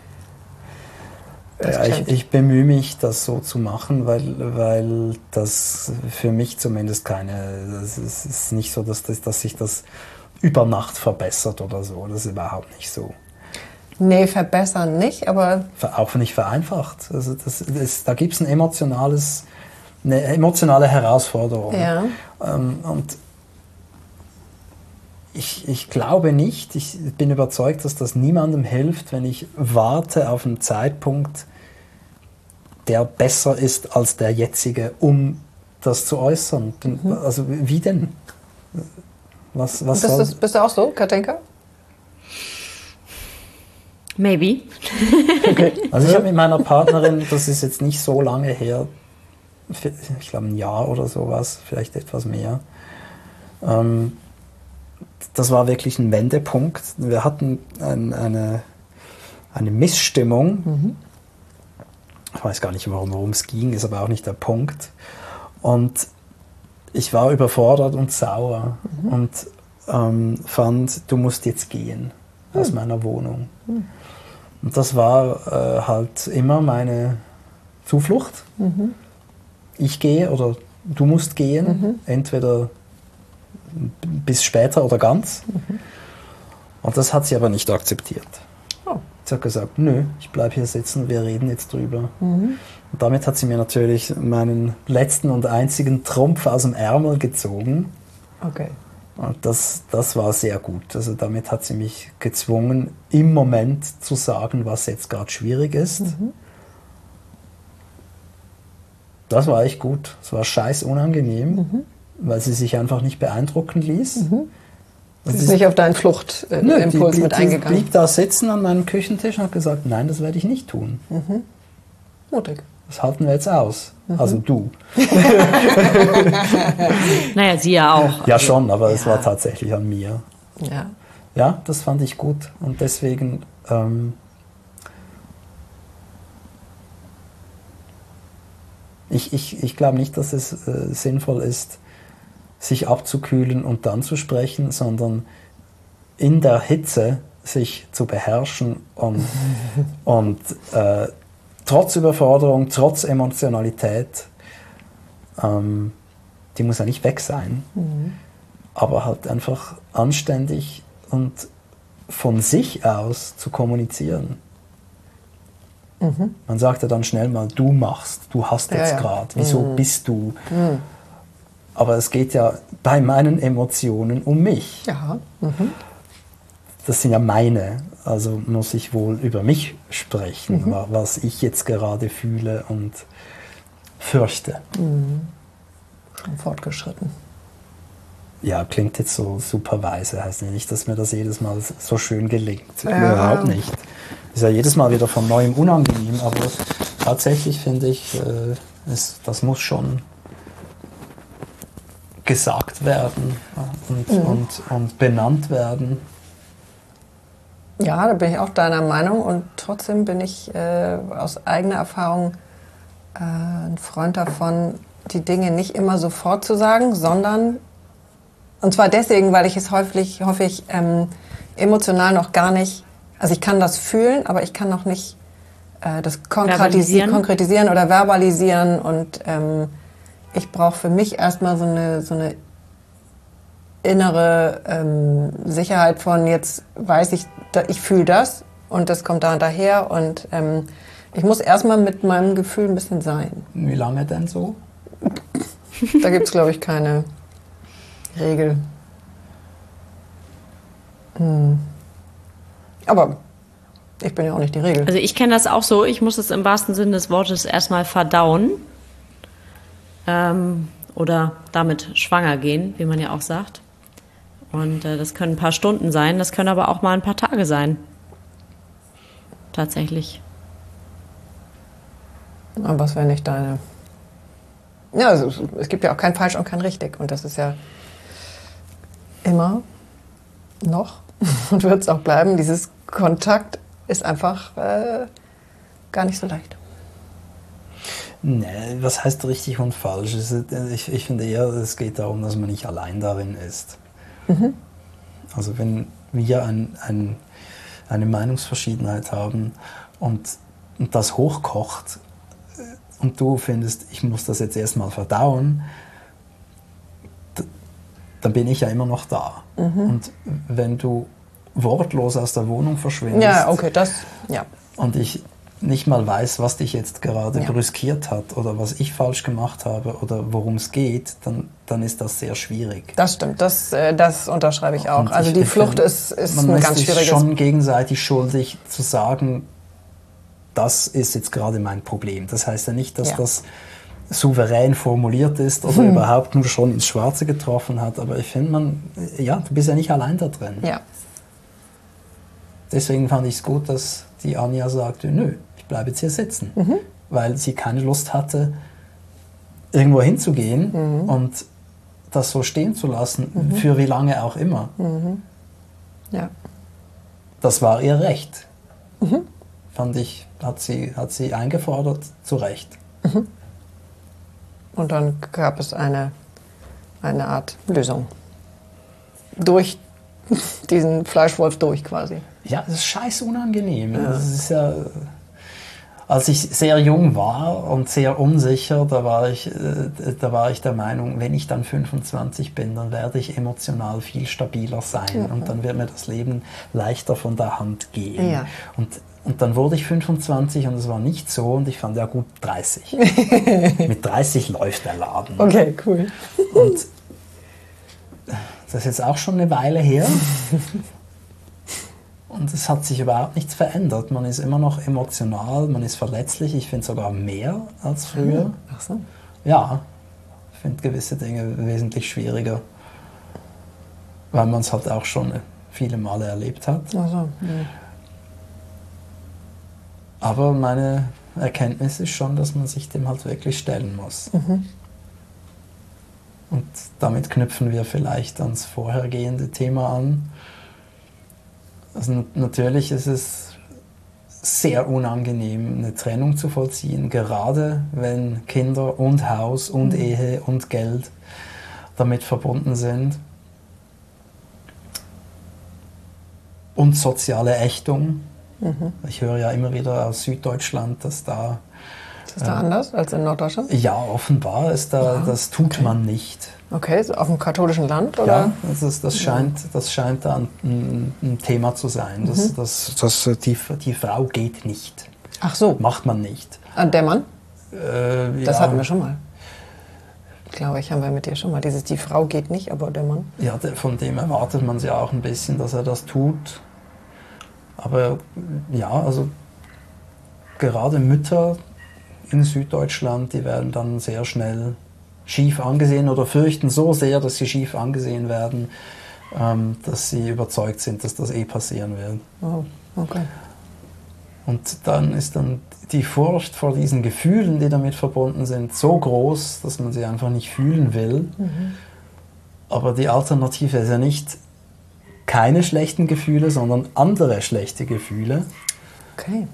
Ja, ich, ich bemühe mich, das so zu machen, weil, weil das für mich zumindest keine, es ist, ist nicht so, dass, das, dass sich das über Nacht verbessert oder so. Das ist überhaupt nicht so. Nee, verbessern nicht, aber... Auch nicht vereinfacht. Also das, das, da gibt es ein emotionales, eine emotionale Herausforderung. Ja. Ähm, und ich, ich glaube nicht, ich bin überzeugt, dass das niemandem hilft, wenn ich warte auf einen Zeitpunkt, der besser ist als der jetzige, um das zu äußern. Mhm. Also wie denn? Was, was bist, soll? das, bist du auch so, Katinka? Maybe. Okay. Also ich habe mit meiner Partnerin, das ist jetzt nicht so lange her, ich glaube ein Jahr oder sowas, vielleicht etwas mehr. Ähm, das war wirklich ein Wendepunkt. Wir hatten ein, eine, eine Missstimmung. Mhm. Ich weiß gar nicht, worum, worum es ging, ist aber auch nicht der Punkt. Und ich war überfordert und sauer mhm. und ähm, fand, du musst jetzt gehen mhm. aus meiner Wohnung. Mhm. Und das war äh, halt immer meine Zuflucht. Mhm. Ich gehe oder du musst gehen, mhm. entweder bis später oder ganz. Mhm. Und das hat sie aber nicht akzeptiert. Oh. Sie hat gesagt, nö, ich bleibe hier sitzen, wir reden jetzt drüber. Mhm. Und damit hat sie mir natürlich meinen letzten und einzigen Trumpf aus dem Ärmel gezogen. Okay. Und das, das war sehr gut. Also damit hat sie mich gezwungen, im Moment zu sagen, was jetzt gerade schwierig ist. Mhm. Das war echt gut. Es war scheiß unangenehm, mhm. weil sie sich einfach nicht beeindrucken ließ. Mhm. Sie ist nicht auf deinen Fluchtimpuls äh, mit eingegangen. Sie blieb da sitzen an meinem Küchentisch und hat gesagt, nein, das werde ich nicht tun. Mhm. Mutig. Das halten wir jetzt aus. Mhm. Also du. Naja, sie ja auch. Ja schon, aber ja. Es war tatsächlich an mir. Ja. Ja, das fand ich gut. Und deswegen... Ähm, ich ich, ich glaube nicht, dass es äh, sinnvoll ist, sich abzukühlen und dann zu sprechen, sondern in der Hitze sich zu beherrschen und, und äh, trotz Überforderung, trotz Emotionalität, ähm, die muss ja nicht weg sein, mhm. aber halt einfach anständig und von sich aus zu kommunizieren. Mhm. Man sagt ja dann schnell mal, du machst, du hast jetzt ja, ja. gerade, wieso mhm. bist du? Mhm. Aber es geht ja bei meinen Emotionen um mich. Ja. Mhm. Das sind ja meine, also muss ich wohl über mich sprechen, mhm. was ich jetzt gerade fühle und fürchte. Mhm. Schon fortgeschritten. Ja, klingt jetzt so super weise, heißt nicht, dass mir das jedes Mal so schön gelingt. Ja. Überhaupt nicht. Ist ja jedes Mal wieder von neuem unangenehm, aber tatsächlich finde ich, äh, ist, das muss schon gesagt werden und, mhm. und, und benannt werden. Ja, da bin ich auch deiner Meinung und trotzdem bin ich äh, aus eigener Erfahrung äh, ein Freund davon, die Dinge nicht immer sofort zu sagen, sondern Und zwar deswegen, weil ich es häufig, häufig ähm, emotional noch gar nicht, also ich kann das fühlen, aber ich kann noch nicht äh, das konkretisieren. konkretisieren oder verbalisieren. Und ähm, ich brauche für mich erstmal so eine, so eine innere ähm, Sicherheit von, jetzt weiß ich, da, ich fühle das und das kommt da und daher. Und ähm, ich muss erstmal mit meinem Gefühl ein bisschen sein. Wie lange denn so? Da gibt es, glaube ich, keine Regel. Hm. Aber ich bin ja auch nicht die Regel. Also ich kenne das auch so, ich muss es im wahrsten Sinne des Wortes erstmal verdauen ähm, oder damit schwanger gehen, wie man ja auch sagt. Und äh, das können ein paar Stunden sein, das können aber auch mal ein paar Tage sein. Tatsächlich. Aber was wäre nicht deine... Ja, also es gibt ja auch kein Falsch und kein Richtig. Und das ist ja immer noch und wird es auch bleiben. Dieses Kontakt ist einfach äh, gar nicht so leicht. Nee, was heißt richtig und falsch? Ich, ich finde eher, es geht darum, dass man nicht allein darin ist. Mhm. Also wenn wir ein, ein, eine Meinungsverschiedenheit haben und, und das hochkocht und du findest, ich muss das jetzt erstmal verdauen, dann bin ich ja immer noch da. Mhm. Und wenn du wortlos aus der Wohnung verschwindest, ja, okay, das, ja. und ich nicht mal weiß, was dich jetzt gerade ja. brüskiert hat oder was ich falsch gemacht habe oder worum es geht, dann, dann ist das sehr schwierig. Das stimmt, das, das unterschreibe ich auch. Und also ich, die Flucht find, ist, ist ein ganz schwieriges... Man ist schon gegenseitig schuldig zu sagen, das ist jetzt gerade mein Problem. Das heißt ja nicht, dass ja. das souverän formuliert ist oder hm. überhaupt nur schon ins Schwarze getroffen hat, aber ich finde, man, ja, du bist ja nicht allein da drin. Ja. Deswegen fand ich es gut, dass die Anja sagte, nö, ich bleibe jetzt hier sitzen, mhm. weil sie keine Lust hatte, irgendwo hinzugehen mhm. und das so stehen zu lassen, mhm. für wie lange auch immer. Mhm. Ja. Das war ihr Recht. Mhm. Fand ich, hat sie, hat sie eingefordert, zu Recht. Mhm. Und dann gab es eine, eine Art Lösung. Durch diesen Fleischwolf durch quasi. Ja, das ist scheiß unangenehm. Ja. Das ist ja, als ich sehr jung war und sehr unsicher, da war ich, da war ich der Meinung, wenn ich dann fünfundzwanzig bin, dann werde ich emotional viel stabiler sein ja. und dann wird mir das Leben leichter von der Hand gehen. Ja. Und, und dann wurde ich fünfundzwanzig und es war nicht so und ich fand, ja gut, dreißig. Mit dreißig läuft der Laden. Okay, cool. Und das ist jetzt auch schon eine Weile her. Und es hat sich überhaupt nichts verändert. Man ist immer noch emotional, man ist verletzlich. Ich finde sogar mehr als früher. Ach so. Ja, ich finde gewisse Dinge wesentlich schwieriger, weil man es halt auch schon viele Male erlebt hat. Ach so, ja. Aber meine Erkenntnis ist schon, dass man sich dem halt wirklich stellen muss. Mhm. Und damit knüpfen wir vielleicht ans vorhergehende Thema an. Also natürlich ist es sehr unangenehm, eine Trennung zu vollziehen, gerade wenn Kinder und Haus und mhm. Ehe und Geld damit verbunden sind. Und soziale Ächtung. Mhm. Ich höre ja immer wieder aus Süddeutschland, dass da... Ist das da äh, anders als in Norddeutschland? Ja, offenbar ist da, ja, das tut okay. man nicht. Okay, so auf dem katholischen Land, oder? Ja, also das, das, scheint, das scheint da ein, ein Thema zu sein. Das, mhm. das, das, die, die Frau geht nicht. Ach so. Macht man nicht. Ah, der Mann? Äh, das ja. hatten wir schon mal. Glaube ich, haben wir mit dir schon mal. Dieses, die Frau geht nicht, aber der Mann. Ja, der, von dem erwartet man ja auch ein bisschen, dass er das tut. Aber ja, also gerade Mütter in Süddeutschland, die werden dann sehr schnell schief angesehen oder fürchten so sehr, dass sie schief angesehen werden, ähm, dass sie überzeugt sind, dass das eh passieren wird. Oh, okay. Und dann ist dann die Furcht vor diesen Gefühlen, die damit verbunden sind, so groß, dass man sie einfach nicht fühlen will. Mhm. Aber die Alternative ist ja nicht keine schlechten Gefühle, sondern andere schlechte Gefühle. Okay.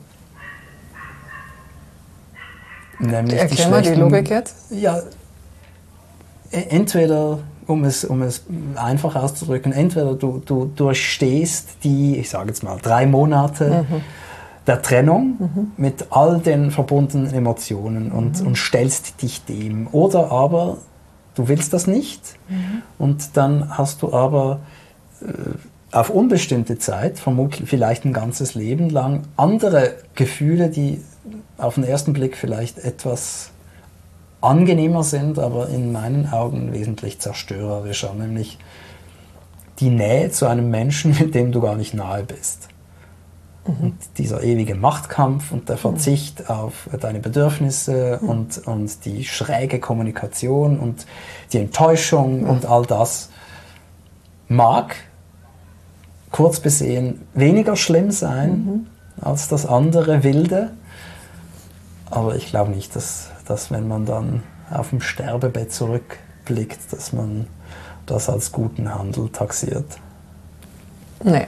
Nämlich Erklär mal die Logik jetzt. Ja, entweder um es, um es einfach auszudrücken, entweder du, du durchstehst die, ich sage jetzt mal, drei Monate mhm. der Trennung mhm. mit all den verbundenen Emotionen und, mhm. und stellst dich dem. Oder aber du willst das nicht mhm. und dann hast du aber äh, auf unbestimmte Zeit, vermutlich vielleicht ein ganzes Leben lang, andere Gefühle, die auf den ersten Blick vielleicht etwas angenehmer sind, aber in meinen Augen wesentlich zerstörerischer, nämlich die Nähe zu einem Menschen, mit dem du gar nicht nahe bist. Mhm. Und dieser ewige Machtkampf und der Verzicht mhm. auf deine Bedürfnisse mhm. und, und die schräge Kommunikation und die Enttäuschung mhm. und all das mag kurz besehen weniger schlimm sein mhm. als das andere Wilde, aber ich glaube nicht, dass, dass wenn man dann auf dem Sterbebett zurückblickt, dass man das als guten Handel taxiert. Nee.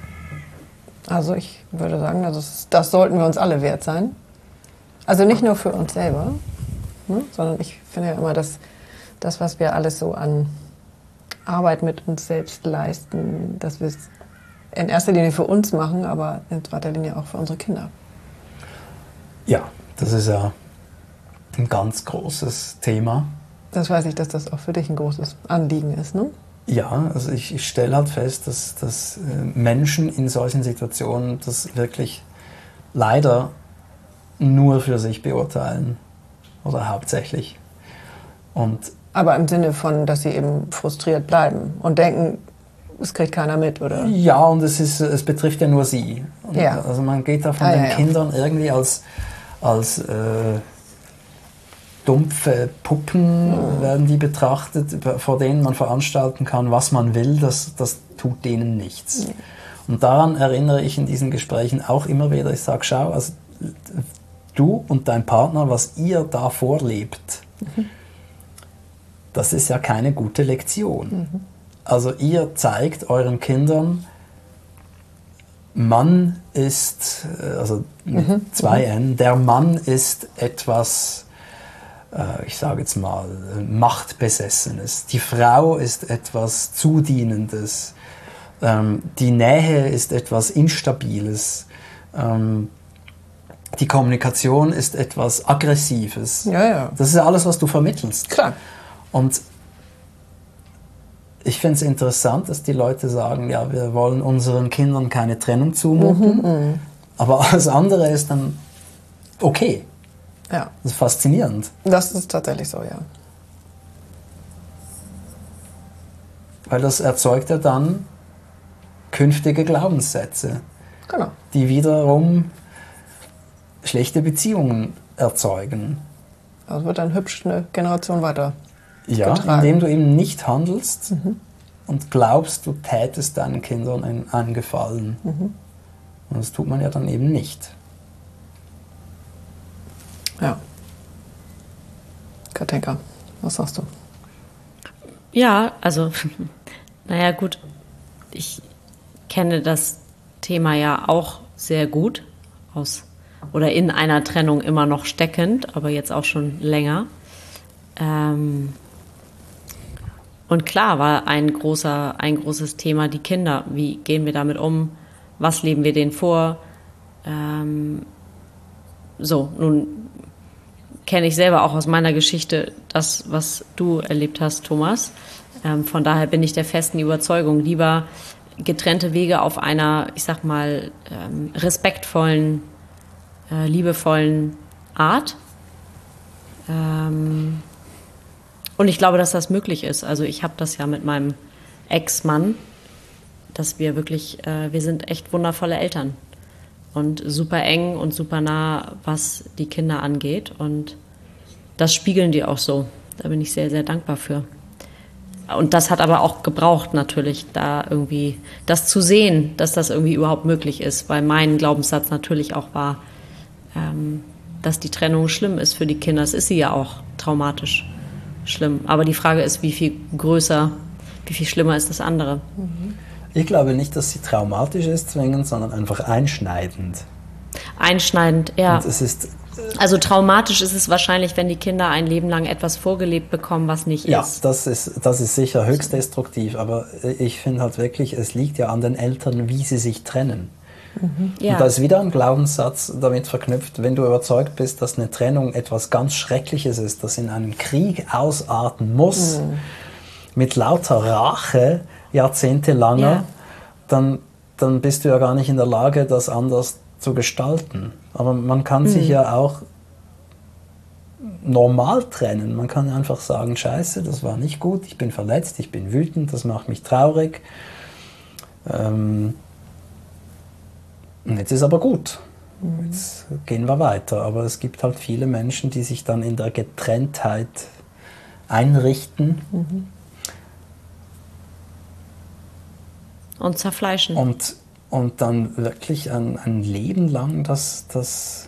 Also ich würde sagen, das, ist, das sollten wir uns alle wert sein. Also nicht nur für uns selber, ne, sondern ich finde ja immer, dass das, was wir alles so an Arbeit mit uns selbst leisten, dass wir es in erster Linie für uns machen, aber in zweiter Linie auch für unsere Kinder. Ja, das ist ja ein ganz großes Thema. Das weiß ich, dass das auch für dich ein großes Anliegen ist, ne? Ja, also ich, ich stelle halt fest, dass, dass Menschen in solchen Situationen das wirklich leider nur für sich beurteilen oder hauptsächlich. Und aber im Sinne von, dass sie eben frustriert bleiben und denken, es kriegt keiner mit, oder? Ja, und es, ist, es betrifft ja nur sie. Und ja. Also man geht da von ah, den ja, ja. Kindern irgendwie als, als äh, dumpfe Puppen mhm. werden die betrachtet, vor denen man veranstalten kann, was man will, das, das tut denen nichts. Mhm. Und daran erinnere ich in diesen Gesprächen auch immer wieder, ich sage, schau, also du und dein Partner, was ihr da vorlebt, mhm. das ist ja keine gute Lektion. Mhm. Also ihr zeigt euren Kindern, Mann ist, also mit mhm. zwei N, der Mann ist etwas, äh, ich sage jetzt mal, Machtbesessenes. Die Frau ist etwas Zudienendes. Ähm, die Nähe ist etwas Instabiles. Ähm, die Kommunikation ist etwas Aggressives. Ja, ja. Das ist ja alles, was du vermittelst. Klar. Und ich finde es interessant, dass die Leute sagen, ja, wir wollen unseren Kindern keine Trennung zumuten, mhm, aber alles andere ist dann okay. Ja. Das ist faszinierend. Das ist tatsächlich so, ja. Weil das erzeugt ja dann künftige Glaubenssätze, genau. die wiederum schlechte Beziehungen erzeugen. Also wird dann hübsch eine Generation weiter. Ja, getragen. Indem du eben nicht handelst mhm. und glaubst, du tätest deinen Kindern einen, einen Gefallen. Mhm. Und das tut man ja dann eben nicht. Ja. Katinka, was sagst du? Ja, also, naja gut, ich kenne das Thema ja auch sehr gut, aus oder in einer Trennung immer noch steckend, aber jetzt auch schon länger. Ähm, Und klar war ein, großer, ein großes Thema die Kinder. Wie gehen wir damit um? Was leben wir denen vor? Ähm, so, nun kenne ich selber auch aus meiner Geschichte das, was du erlebt hast, Thomas. Ähm, von daher bin ich der festen Überzeugung, lieber getrennte Wege auf einer, ich sag mal, ähm, respektvollen, äh, liebevollen Art. Ähm, Und ich glaube, dass das möglich ist. Also ich habe das ja mit meinem Ex-Mann, dass wir wirklich, äh, wir sind echt wundervolle Eltern und super eng und super nah, was die Kinder angeht. Und das spiegeln die auch so. Da bin ich sehr, sehr dankbar für. Und das hat aber auch gebraucht natürlich, da irgendwie das zu sehen, dass das irgendwie überhaupt möglich ist, weil mein Glaubenssatz natürlich auch war, ähm, dass die Trennung schlimm ist für die Kinder. Es ist sie ja auch traumatisch. Schlimm. Aber die Frage ist, wie viel größer, wie viel schlimmer ist das andere? Ich glaube nicht, dass sie traumatisch ist zwingend, sondern einfach einschneidend. Einschneidend, ja. Und es ist Also traumatisch ist es wahrscheinlich, wenn die Kinder ein Leben lang etwas vorgelebt bekommen, was nicht ja, ist. Ja, das ist, das ist sicher höchst destruktiv, aber ich finde halt wirklich, es liegt ja an den Eltern, wie sie sich trennen. Mhm. Ja. Und da ist wieder ein Glaubenssatz damit verknüpft, wenn du überzeugt bist, dass eine Trennung etwas ganz Schreckliches ist, das in einen Krieg ausarten muss, mhm. mit lauter Rache, jahrzehntelanger, ja. dann, dann bist du ja gar nicht in der Lage, das anders zu gestalten. Aber man kann mhm. sich ja auch normal trennen. Man kann einfach sagen, scheiße, das war nicht gut, ich bin verletzt, ich bin wütend, das macht mich traurig. Ähm, und jetzt ist aber gut. Mhm. Jetzt gehen wir weiter. Aber es gibt halt viele Menschen, die sich dann in der Getrenntheit einrichten. Mhm. Und zerfleischen. Und, und dann wirklich ein, ein Leben lang das, das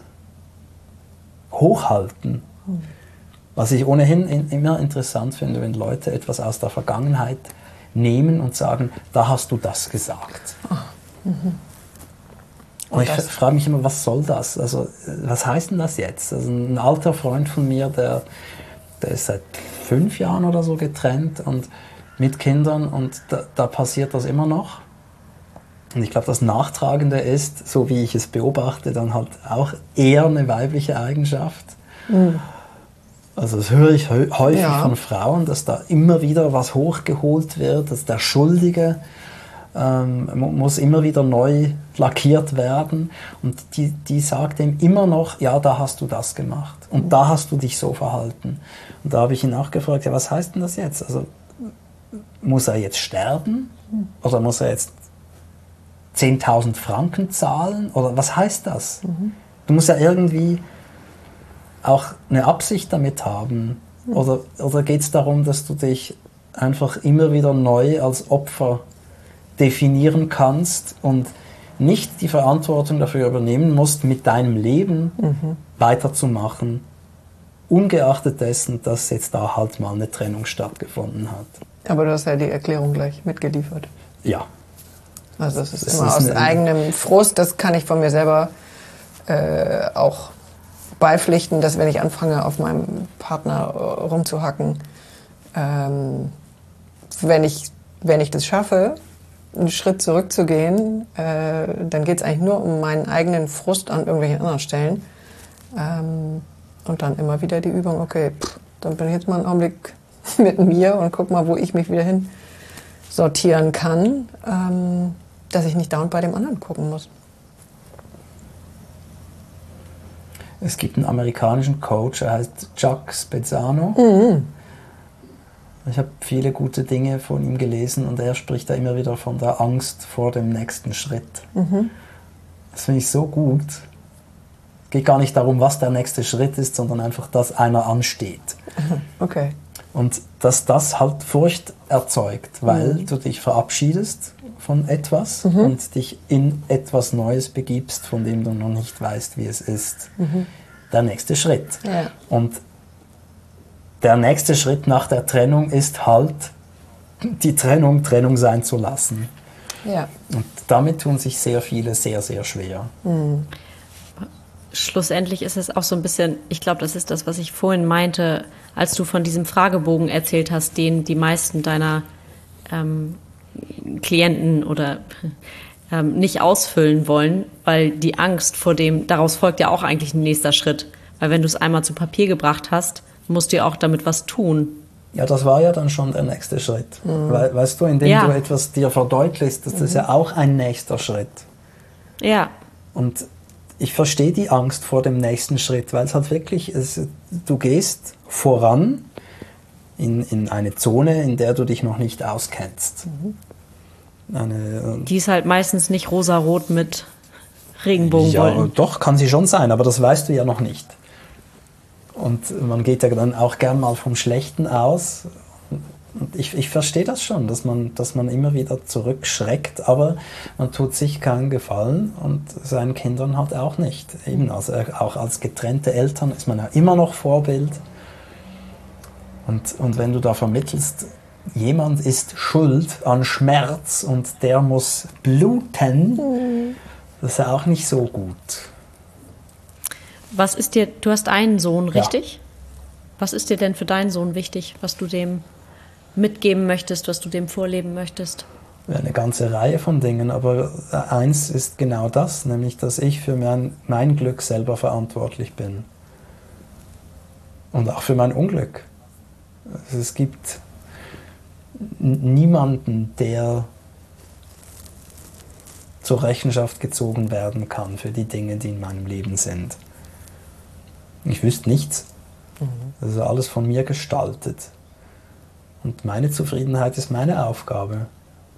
hochhalten. Mhm. Was ich ohnehin in, immer interessant finde, wenn Leute etwas aus der Vergangenheit nehmen und sagen, da hast du das gesagt. Oh. Mhm. Und, und ich frage mich immer, was soll das? Also, was heißt denn das jetzt? Also ein alter Freund von mir, der, der ist seit fünf Jahren oder so getrennt und mit Kindern und da, da passiert das immer noch. Und ich glaube, das Nachtragende ist, so wie ich es beobachte, dann halt auch eher eine weibliche Eigenschaft. Mhm. Also das höre ich häufig ja. von Frauen, dass da immer wieder was hochgeholt wird, dass der Schuldige ähm, muss immer wieder neu lackiert werden und die, die sagt ihm immer noch, ja, da hast du das gemacht und mhm. da hast du dich so verhalten. Und da habe ich ihn auch gefragt, ja, was heißt denn das jetzt? Also muss er jetzt sterben mhm. oder muss er jetzt zehntausend Franken zahlen oder was heißt das? Mhm. Du musst ja irgendwie auch eine Absicht damit haben mhm. oder, oder geht es darum, dass du dich einfach immer wieder neu als Opfer definieren kannst und nicht die Verantwortung dafür übernehmen musst, mit deinem Leben mhm. weiterzumachen, ungeachtet dessen, dass jetzt da halt mal eine Trennung stattgefunden hat. Aber du hast ja die Erklärung gleich mitgeliefert. Ja. Also das ist das immer ist aus eigenem Frust, das kann ich von mir selber äh, auch beipflichten, dass wenn ich anfange, auf meinem Partner rumzuhacken, ähm, wenn ich, wenn ich das schaffe, einen Schritt zurückzugehen, äh, dann geht es eigentlich nur um meinen eigenen Frust an irgendwelchen anderen Stellen. Ähm, und dann immer wieder die Übung, okay, pff, dann bin ich jetzt mal einen Augenblick mit mir und guck mal, wo ich mich wieder hin sortieren kann, ähm, dass ich nicht dauernd bei dem anderen gucken muss. Es gibt einen amerikanischen Coach, er heißt Chuck Spezzano. Mhm. Ich habe viele gute Dinge von ihm gelesen und er spricht da immer wieder von der Angst vor dem nächsten Schritt. Mhm. Das finde ich so gut. Es geht gar nicht darum, was der nächste Schritt ist, sondern einfach, dass einer ansteht. Okay. Und dass das halt Furcht erzeugt, weil mhm. du dich verabschiedest von etwas mhm. und dich in etwas Neues begibst, von dem du noch nicht weißt, wie es ist. Mhm. Der nächste Schritt. Ja. Und der nächste Schritt nach der Trennung ist halt, die Trennung Trennung sein zu lassen. Ja. Und damit tun sich sehr viele sehr, sehr schwer. Mhm. Schlussendlich ist es auch so ein bisschen, ich glaube, das ist das, was ich vorhin meinte, als du von diesem Fragebogen erzählt hast, den die meisten deiner ähm, Klienten oder ähm, nicht ausfüllen wollen, weil die Angst vor dem, daraus folgt ja auch eigentlich ein nächster Schritt. Weil wenn du es einmal zu Papier gebracht hast, musst du ja auch damit was tun. Ja, das war ja dann schon der nächste Schritt. Mhm. We- weißt du, indem ja. du etwas dir verdeutlichst, das mhm. ist ja auch ein nächster Schritt. Ja. Und ich verstehe die Angst vor dem nächsten Schritt, weil es halt wirklich, es, du gehst voran in, in eine Zone, in der du dich noch nicht auskennst. Mhm. Eine, die ist halt meistens nicht rosarot mit Regenbogenwolken. Ja, doch, kann sie schon sein, aber das weißt du ja noch nicht. Und man geht ja dann auch gern mal vom Schlechten aus. Und ich, ich verstehe das schon, dass man, dass man immer wieder zurückschreckt, aber man tut sich keinen Gefallen und seinen Kindern halt auch nicht. Eben, also auch als getrennte Eltern ist man ja immer noch Vorbild. Und, und wenn du da vermittelst, jemand ist schuld an Schmerz und der muss bluten, mhm. das ist ja auch nicht so gut. Was ist dir, du hast einen Sohn, richtig? Ja. Was ist dir denn für deinen Sohn wichtig, was du dem mitgeben möchtest, was du dem vorleben möchtest? Eine ganze Reihe von Dingen, aber eins ist genau das, nämlich, dass ich für mein, mein Glück selber verantwortlich bin. Und auch für mein Unglück. Also es gibt niemanden, der zur Rechenschaft gezogen werden kann für die Dinge, die in meinem Leben sind. Ich wüsste nichts. Das ist alles von mir gestaltet. Und meine Zufriedenheit ist meine Aufgabe.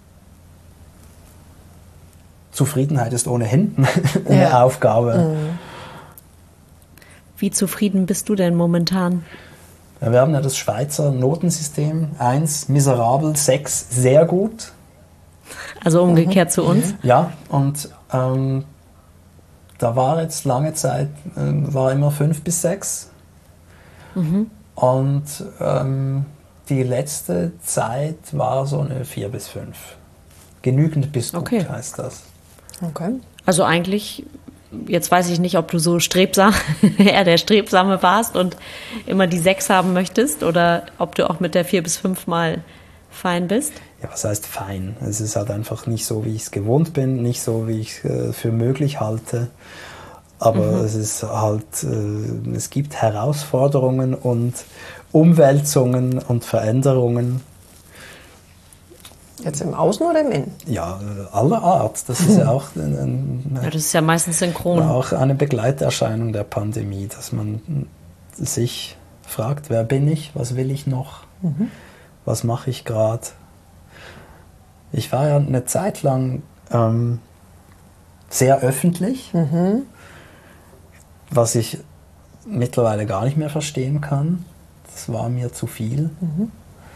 Zufriedenheit ist ohnehin eine ja. Aufgabe. Mhm. Wie zufrieden bist du denn momentan? Ja, wir haben ja das Schweizer Notensystem. Eins miserabel, sechs sehr gut. Also umgekehrt mhm. zu uns? Ja, und ähm, da war jetzt lange Zeit, äh, war immer fünf bis sechs. Mhm. Und ähm, die letzte Zeit war so eine vier bis fünf. Genügend bis gut okay. heißt das. Okay. Also eigentlich, jetzt weiß ich nicht, ob du so strebsam, eher der Strebsame warst und immer die sechs haben möchtest oder ob du auch mit der vier bis fünf mal fein bist. Ja, was heißt fein? Es ist halt einfach nicht so, wie ich es gewohnt bin, nicht so, wie ich es äh, für möglich halte. Aber mhm. es ist halt, äh, es gibt Herausforderungen und Umwälzungen und Veränderungen. Jetzt im Außen oder im Innen? Ja, aller Art. Das ist ja auch ein, ein, ja, das ist ja meistens synchron. Auch eine Begleiterscheinung der Pandemie, dass man sich fragt, wer bin ich, was will ich noch, mhm. was mache ich gerade. Ich war ja eine Zeit lang ähm, sehr öffentlich, mhm. was ich mittlerweile gar nicht mehr verstehen kann. Das war mir zu viel. Mhm.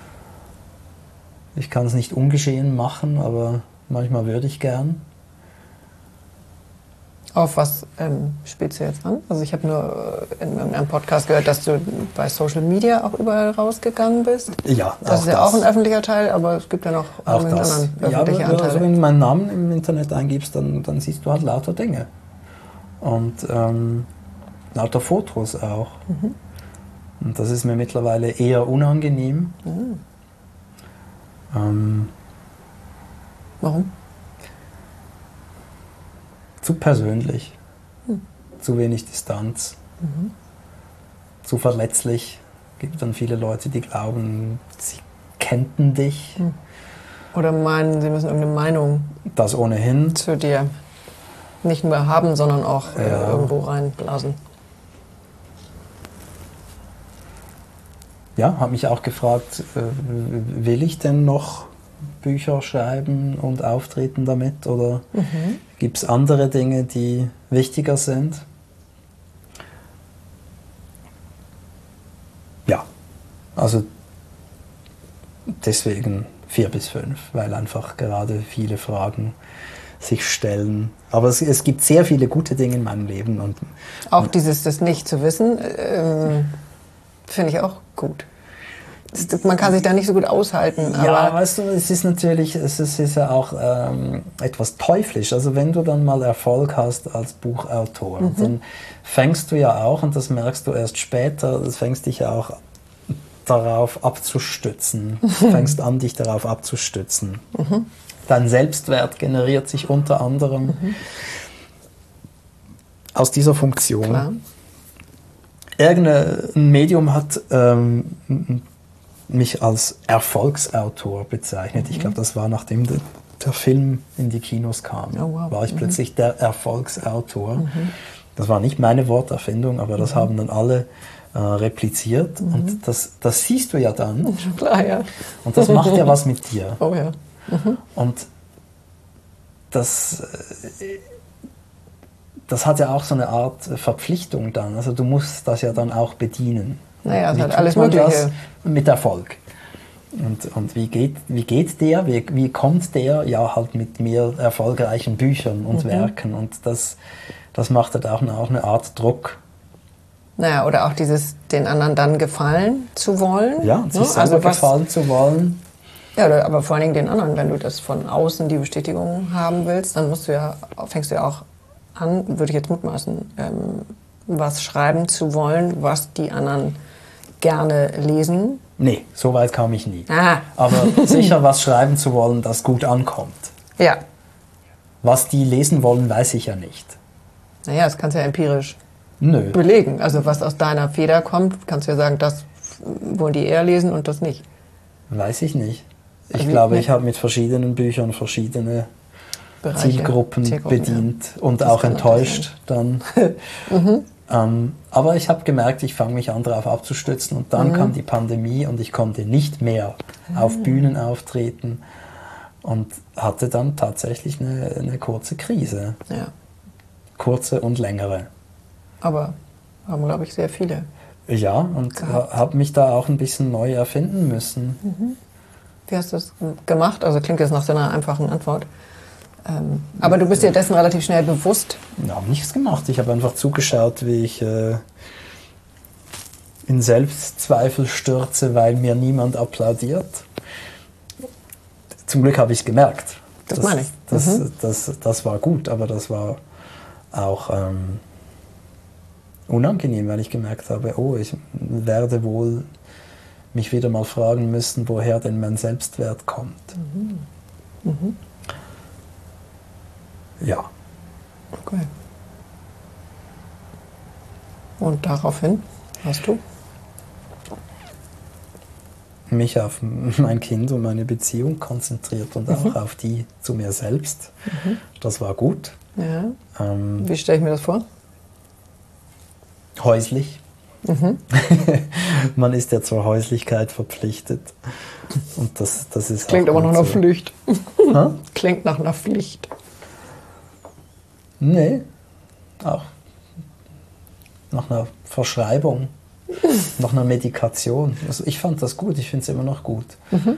Ich kann es nicht ungeschehen machen, aber manchmal würde ich gern. Auf was ähm, spielst du jetzt an? Also ich habe nur in einem Podcast gehört, dass du bei Social Media auch überall rausgegangen bist. Ja, das ist ja das. Auch ein öffentlicher Teil, aber es gibt ja noch auch einen das. anderen öffentlichen ja, Anteil. Also wenn du meinen Namen im Internet eingibst, dann, dann siehst du halt lauter Dinge. Und ähm, lauter Fotos auch. Mhm. Und das ist mir mittlerweile eher unangenehm. Mhm. Ähm, Warum? Zu persönlich, hm. zu wenig Distanz, mhm. zu verletzlich. Es gibt dann viele Leute, die glauben, sie kennten dich. Hm. Oder meinen, sie müssen irgendeine Meinung das ohnehin. zu dir nicht nur haben, sondern auch ja. äh, irgendwo reinblasen. Ja, habe mich auch gefragt, äh, will ich denn noch Bücher schreiben und auftreten damit oder mhm. gibt es andere Dinge, die wichtiger sind? Ja, also deswegen vier bis fünf, weil einfach gerade viele Fragen sich stellen. Aber es, es gibt sehr viele gute Dinge in meinem Leben. Und auch dieses, das nicht zu wissen, ähm, finde ich auch gut. Man kann sich da nicht so gut aushalten. Ja, aber weißt du, es ist natürlich, es ist, es ist ja auch ähm, etwas teuflisch. Also wenn du dann mal Erfolg hast als Buchautor, mhm. dann fängst du ja auch, und das merkst du erst später, das fängst dich ja auch darauf abzustützen. Du fängst an, dich darauf abzustützen. Mhm. Dein Selbstwert generiert sich unter anderem mhm. aus dieser Funktion. Klar. Irgendein Medium hat ähm, mich als Erfolgsautor bezeichnet. Mhm. Ich glaube, das war nachdem der, der Film in die Kinos kam, oh, wow. war ich mhm. plötzlich der Erfolgsautor. Mhm. Das war nicht meine Worterfindung, aber das mhm. haben dann alle äh, repliziert. Mhm. Und das, das siehst du ja dann. Klar, ja. Und das macht ja was mit dir. Oh ja. Mhm. Und das, das hat ja auch so eine Art Verpflichtung dann. Also du musst das ja dann auch bedienen. Naja, es hat alles Mögliche. Mit Erfolg. Und, und wie, geht, wie geht der? Wie, wie kommt der? Ja, halt mit mehr erfolgreichen Büchern und mhm. Werken. Und das, das macht halt auch eine, auch eine Art Druck. Naja, oder auch dieses, den anderen dann gefallen zu wollen. Ja, sich selber also was, gefallen zu wollen. Ja, aber vor allen Dingen den anderen. Wenn du das von außen die Bestätigung haben willst, dann musst du ja, fängst du ja auch an, würde ich jetzt mutmaßen, ähm, was schreiben zu wollen, was die anderen gerne lesen? Nee, so weit kam ich nie. Ah. Aber sicher was schreiben zu wollen, das gut ankommt. Ja. Was die lesen wollen, weiß ich ja nicht. Naja, das kannst du ja empirisch Nö. belegen. Also was aus deiner Feder kommt, kannst du ja sagen, das wollen die eher lesen und das nicht. Weiß ich nicht. Ich Also glaube, nicht. ich habe mit verschiedenen Büchern verschiedene Bereiche, Zielgruppen, Zielgruppen, bedient ja. und Das auch kann enttäuscht dann. mhm. ähm, aber ich habe gemerkt, ich fange mich an, darauf abzustützen und dann mhm. kam die Pandemie und ich konnte nicht mehr mhm. auf Bühnen auftreten und hatte dann tatsächlich eine, eine kurze Krise. Ja. Kurze und längere. Aber haben, glaube ich, sehr viele. Ja, und habe mich da auch ein bisschen neu erfinden müssen. Mhm. Wie hast du das gemacht? Also klingt jetzt nach so einer einfachen Antwort. Ähm, aber du bist dir dessen relativ schnell bewusst. Ich habe nichts gemacht. Ich habe einfach zugeschaut, wie ich äh, in Selbstzweifel stürze, weil mir niemand applaudiert. Zum Glück habe ich es gemerkt. Das, das meine ich. Das, mhm. das, das, das war gut, aber das war auch ähm, unangenehm, weil ich gemerkt habe, oh, ich werde wohl mich wieder mal fragen müssen, woher denn mein Selbstwert kommt. Mhm. Mhm. Ja. Okay. Und daraufhin hast du? Mich auf mein Kind und meine Beziehung konzentriert und mhm. auch auf die zu mir selbst. Mhm. Das war gut. Ja. Ähm, Wie stelle ich mir das vor? Häuslich. Mhm. Man ist ja zur Häuslichkeit verpflichtet. Und das, das ist Klingt aber nach einer so. Pflicht. Klingt nach einer Pflicht. Nee, auch nach einer Verschreibung, nach einer Medikation. Also ich fand das gut, ich finde es immer noch gut. Mhm.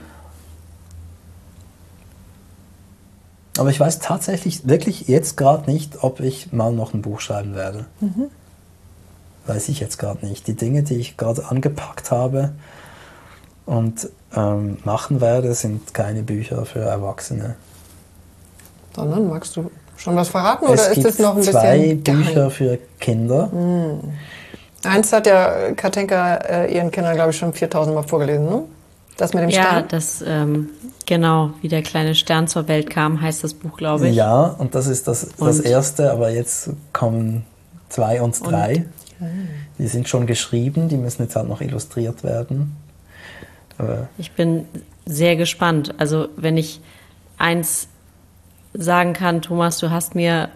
Aber ich weiß tatsächlich wirklich jetzt gerade nicht, ob ich mal noch ein Buch schreiben werde. Mhm. Weiß ich jetzt gerade nicht. Die Dinge, die ich gerade angepackt habe und ähm, machen werde, sind keine Bücher für Erwachsene. Sondern, magst du schon was verraten oder es ist es noch ein bisschen zwei geheim? Bücher für Kinder. Mhm. Eins hat ja Katinka äh, ihren Kindern, glaube ich, schon viertausend Mal vorgelesen, ne? Das mit dem ja, Stern? Ja, das, ähm, genau, wie der kleine Stern zur Welt kam, heißt das Buch, glaube ich. Ja, und das ist das, das erste, aber jetzt kommen zwei und drei. Und? Die sind schon geschrieben, die müssen jetzt halt noch illustriert werden. Aber ich bin sehr gespannt. Also wenn ich eins sagen kann, Thomas, du hast mir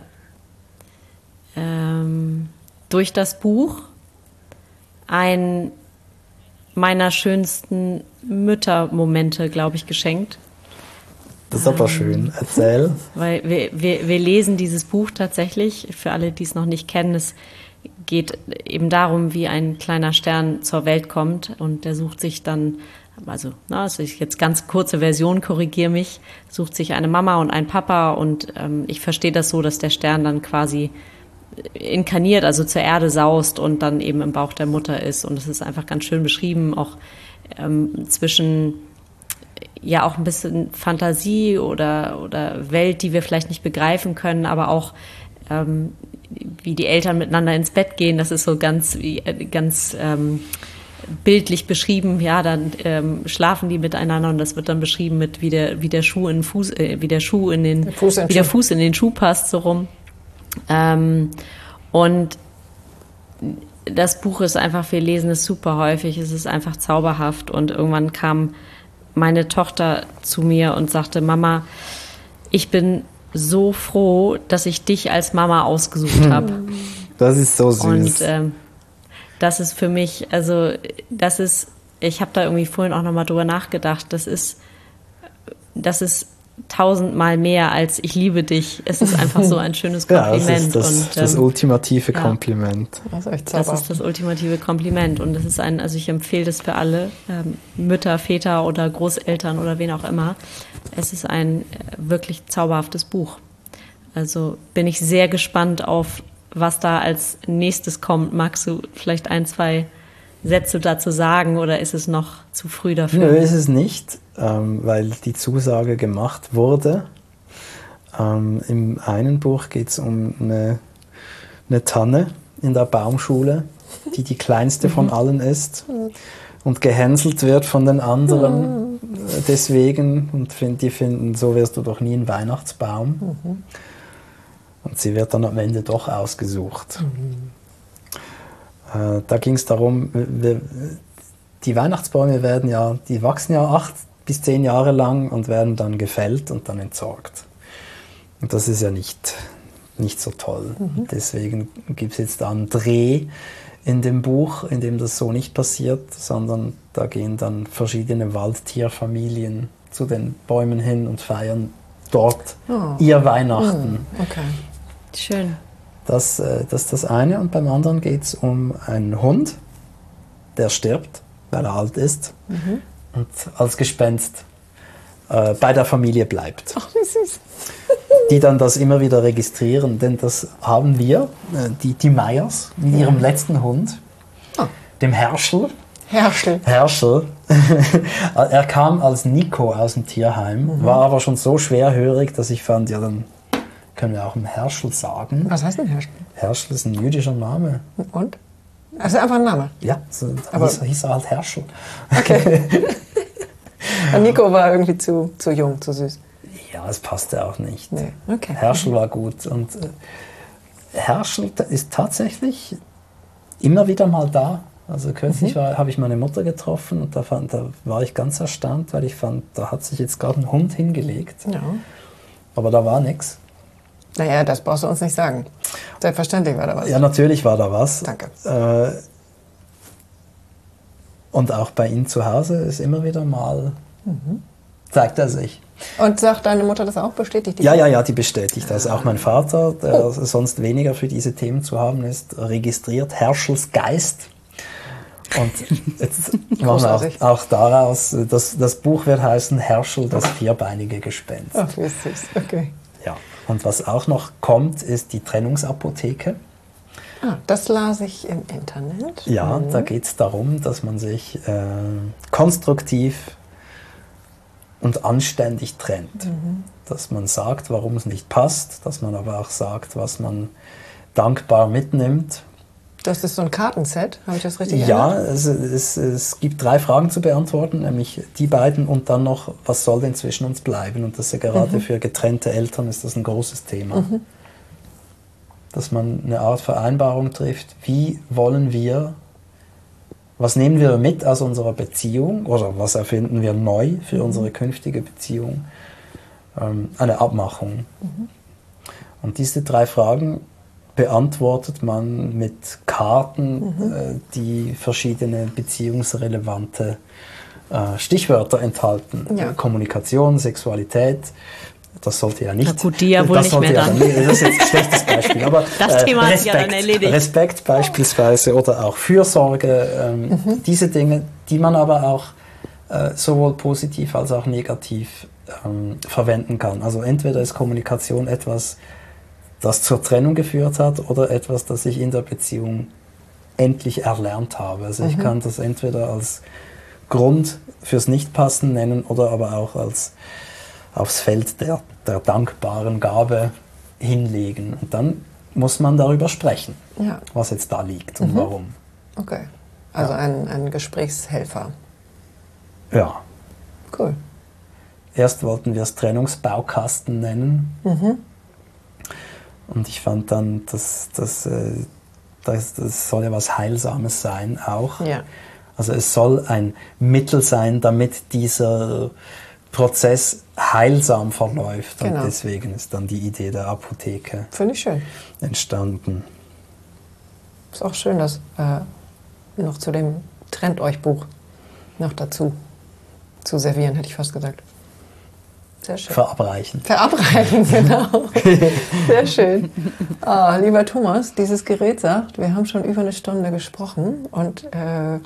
ähm, durch das Buch ein meiner schönsten Müttermomente, glaube ich, geschenkt. Das ist aber ähm, schön. Erzähl. Weil wir, wir, wir lesen dieses Buch tatsächlich, für alle, die es noch nicht kennen, es geht eben darum, wie ein kleiner Stern zur Welt kommt und der sucht sich dann, also na, das ist jetzt ganz kurze Version, korrigiere mich, sucht sich eine Mama und einen Papa und ähm, ich verstehe das so, dass der Stern dann quasi inkarniert, also zur Erde saust und dann eben im Bauch der Mutter ist. Und es ist einfach ganz schön beschrieben, auch ähm, zwischen ja auch ein bisschen Fantasie oder, oder Welt, die wir vielleicht nicht begreifen können, aber auch ähm, wie die Eltern miteinander ins Bett gehen. Das ist so ganz, ganz ähm, bildlich beschrieben. Ja, dann ähm, schlafen die miteinander und das wird dann beschrieben mit wie der, wie der Schuh in den Fuß, äh, wie der Schuh in den, der Fuß in wie der Fuß in den Schuh passt, so rum. Ähm, und das Buch ist einfach, wir lesen es super häufig, es ist einfach zauberhaft und irgendwann kam meine Tochter zu mir und sagte, Mama, ich bin so froh, dass ich dich als Mama ausgesucht habe. Das ist so süß. Und ähm, das ist für mich, also das ist, ich habe da irgendwie vorhin auch nochmal drüber nachgedacht, das ist, das ist tausendmal mehr als ich liebe dich. Es ist einfach so ein schönes Kompliment. Ja, das ist das, und, ähm, das ultimative ja. Kompliment. Das ist echt Das ist das ultimative Kompliment und das ist ein, also ich empfehle das für alle, ähm, Mütter, Väter oder Großeltern oder wen auch immer. Es ist ein äh, wirklich zauberhaftes Buch. Also bin ich sehr gespannt auf, was da als nächstes kommt. Magst du vielleicht ein, zwei Sätze dazu sagen oder ist es noch zu früh dafür? Nö, ist es nicht, ähm, weil die Zusage gemacht wurde. Ähm, Im einen Buch geht es um eine, eine Tanne, in der Baumschule, die die kleinste von allen ist und gehänselt wird von den anderen deswegen und die finden, so wirst du doch nie ein Weihnachtsbaum. Mhm. Und sie wird dann am Ende doch ausgesucht. Mhm. Äh, da ging es darum, wir, die Weihnachtsbäume werden ja, die wachsen ja acht bis zehn Jahre lang und werden dann gefällt und dann entsorgt. Und das ist ja nicht, nicht so toll. Mhm. Deswegen gibt es jetzt einen Dreh in dem Buch, in dem das so nicht passiert, sondern da gehen dann verschiedene Waldtierfamilien zu den Bäumen hin und feiern dort oh. ihr Weihnachten. Okay. Schön. Das, äh, das ist das eine. Und beim anderen geht es um einen Hund, der stirbt, weil er alt ist mhm. und als Gespenst äh, bei der Familie bleibt. Ach, wie süß. Die dann das immer wieder registrieren, denn das haben wir, äh, die, die Meyers, mit ihrem ja. letzten Hund, oh. dem Herschel. Herschel. Herschel. Er kam als Nico aus dem Tierheim, mhm. war aber schon so schwerhörig, dass ich fand, ja, dann können wir auch einen Herschel sagen. Was heißt denn Herschel? Herschel ist ein jüdischer Name. Und? Also einfach ein Name? Ja, so aber hieß, hieß er halt Herschel. Okay. Und Nico war irgendwie zu, zu jung, zu süß. Ja, es passte auch nicht. Nee. Okay. Herschel war gut. Und äh, Herschel ist tatsächlich immer wieder mal da. Also kürzlich mhm. habe ich meine Mutter getroffen und da, fand, da war ich ganz erstaunt, weil ich fand, da hat sich jetzt gerade ein Hund hingelegt. Ja. Aber da war nichts. Naja, das brauchst du uns nicht sagen. Selbstverständlich war da was. Ja, natürlich war da was. Danke. Äh, und auch bei Ihnen zu Hause ist immer wieder mal, mhm. zeigt er sich. Und sagt deine Mutter das auch? Bestätigt die? Ja, ja, ja, die bestätigt das. Auch mein Vater, der oh. sonst weniger für diese Themen zu haben ist, registriert Herschels Geist. Und jetzt machen wir auch, auch daraus, das, das Buch wird heißen Herschel, das vierbeinige Gespenst. Ach, wie süß, okay. Ja, und was auch noch kommt, ist die Trennungsapotheke. Ah, das las ich im Internet. Ja, mhm. da geht es darum, dass man sich äh, konstruktiv und anständig trennt. Mhm. Dass man sagt, warum es nicht passt, dass man aber auch sagt, was man dankbar mitnimmt. Das ist so ein Kartenset, habe ich das richtig Ja, erinnert? es, es, es gibt drei Fragen zu beantworten, nämlich die beiden und dann noch, was soll denn zwischen uns bleiben? Und das ist ja gerade mhm. für getrennte Eltern ist das ein großes Thema. Mhm. Dass man eine Art Vereinbarung trifft, wie wollen wir, was nehmen wir mit aus unserer Beziehung oder was erfinden wir neu für mhm. unsere künftige Beziehung? Ähm, eine Abmachung. Mhm. Und diese drei Fragen beantwortet man mit Karten, mhm. äh, die verschiedene beziehungsrelevante äh, Stichwörter enthalten. Ja. Kommunikation, Sexualität, das sollte ja nicht... Na gut, die ja wohl nicht mehr ja dann. dann. Das ist jetzt ein schlechtes Beispiel, aber das Thema äh, hat sich ja dann erledigt. Respekt beispielsweise oder auch Fürsorge, ähm, mhm. diese Dinge, die man aber auch äh, sowohl positiv als auch negativ ähm, verwenden kann. Also entweder ist Kommunikation etwas, das zur Trennung geführt hat oder etwas, das ich in der Beziehung endlich erlernt habe. Also mhm. ich kann das entweder als Grund fürs Nichtpassen nennen oder aber auch als aufs Feld der, der dankbaren Gabe hinlegen. Und dann muss man darüber sprechen, ja. was jetzt da liegt und mhm. warum. Okay, also ja. ein, ein Gesprächshelfer. Ja. Cool. Erst wollten wir es Trennungsbaukasten nennen. Mhm. Und ich fand dann, dass das, das, das soll ja was Heilsames sein auch. Ja. Also es soll ein Mittel sein, damit dieser Prozess heilsam verläuft. Genau. Und deswegen ist dann die Idee der Apotheke Finde ich schön. entstanden. Ist auch schön, das äh, noch zu dem Trennt euch Buch noch dazu zu servieren, hätte ich fast gesagt. Sehr schön. Verabreichen. Verabreichen, genau. Sehr schön. Ah, lieber Thomas, dieses Gerät sagt, wir haben schon über eine Stunde gesprochen und äh,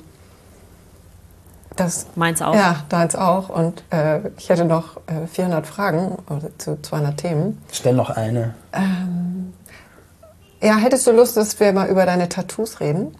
das... Meins auch. Ja, deins auch. Und äh, ich hätte noch äh, vierhundert Fragen oder zu zweihundert Themen. Stell noch eine. Ähm, ja, hättest du Lust, dass wir mal über deine Tattoos reden?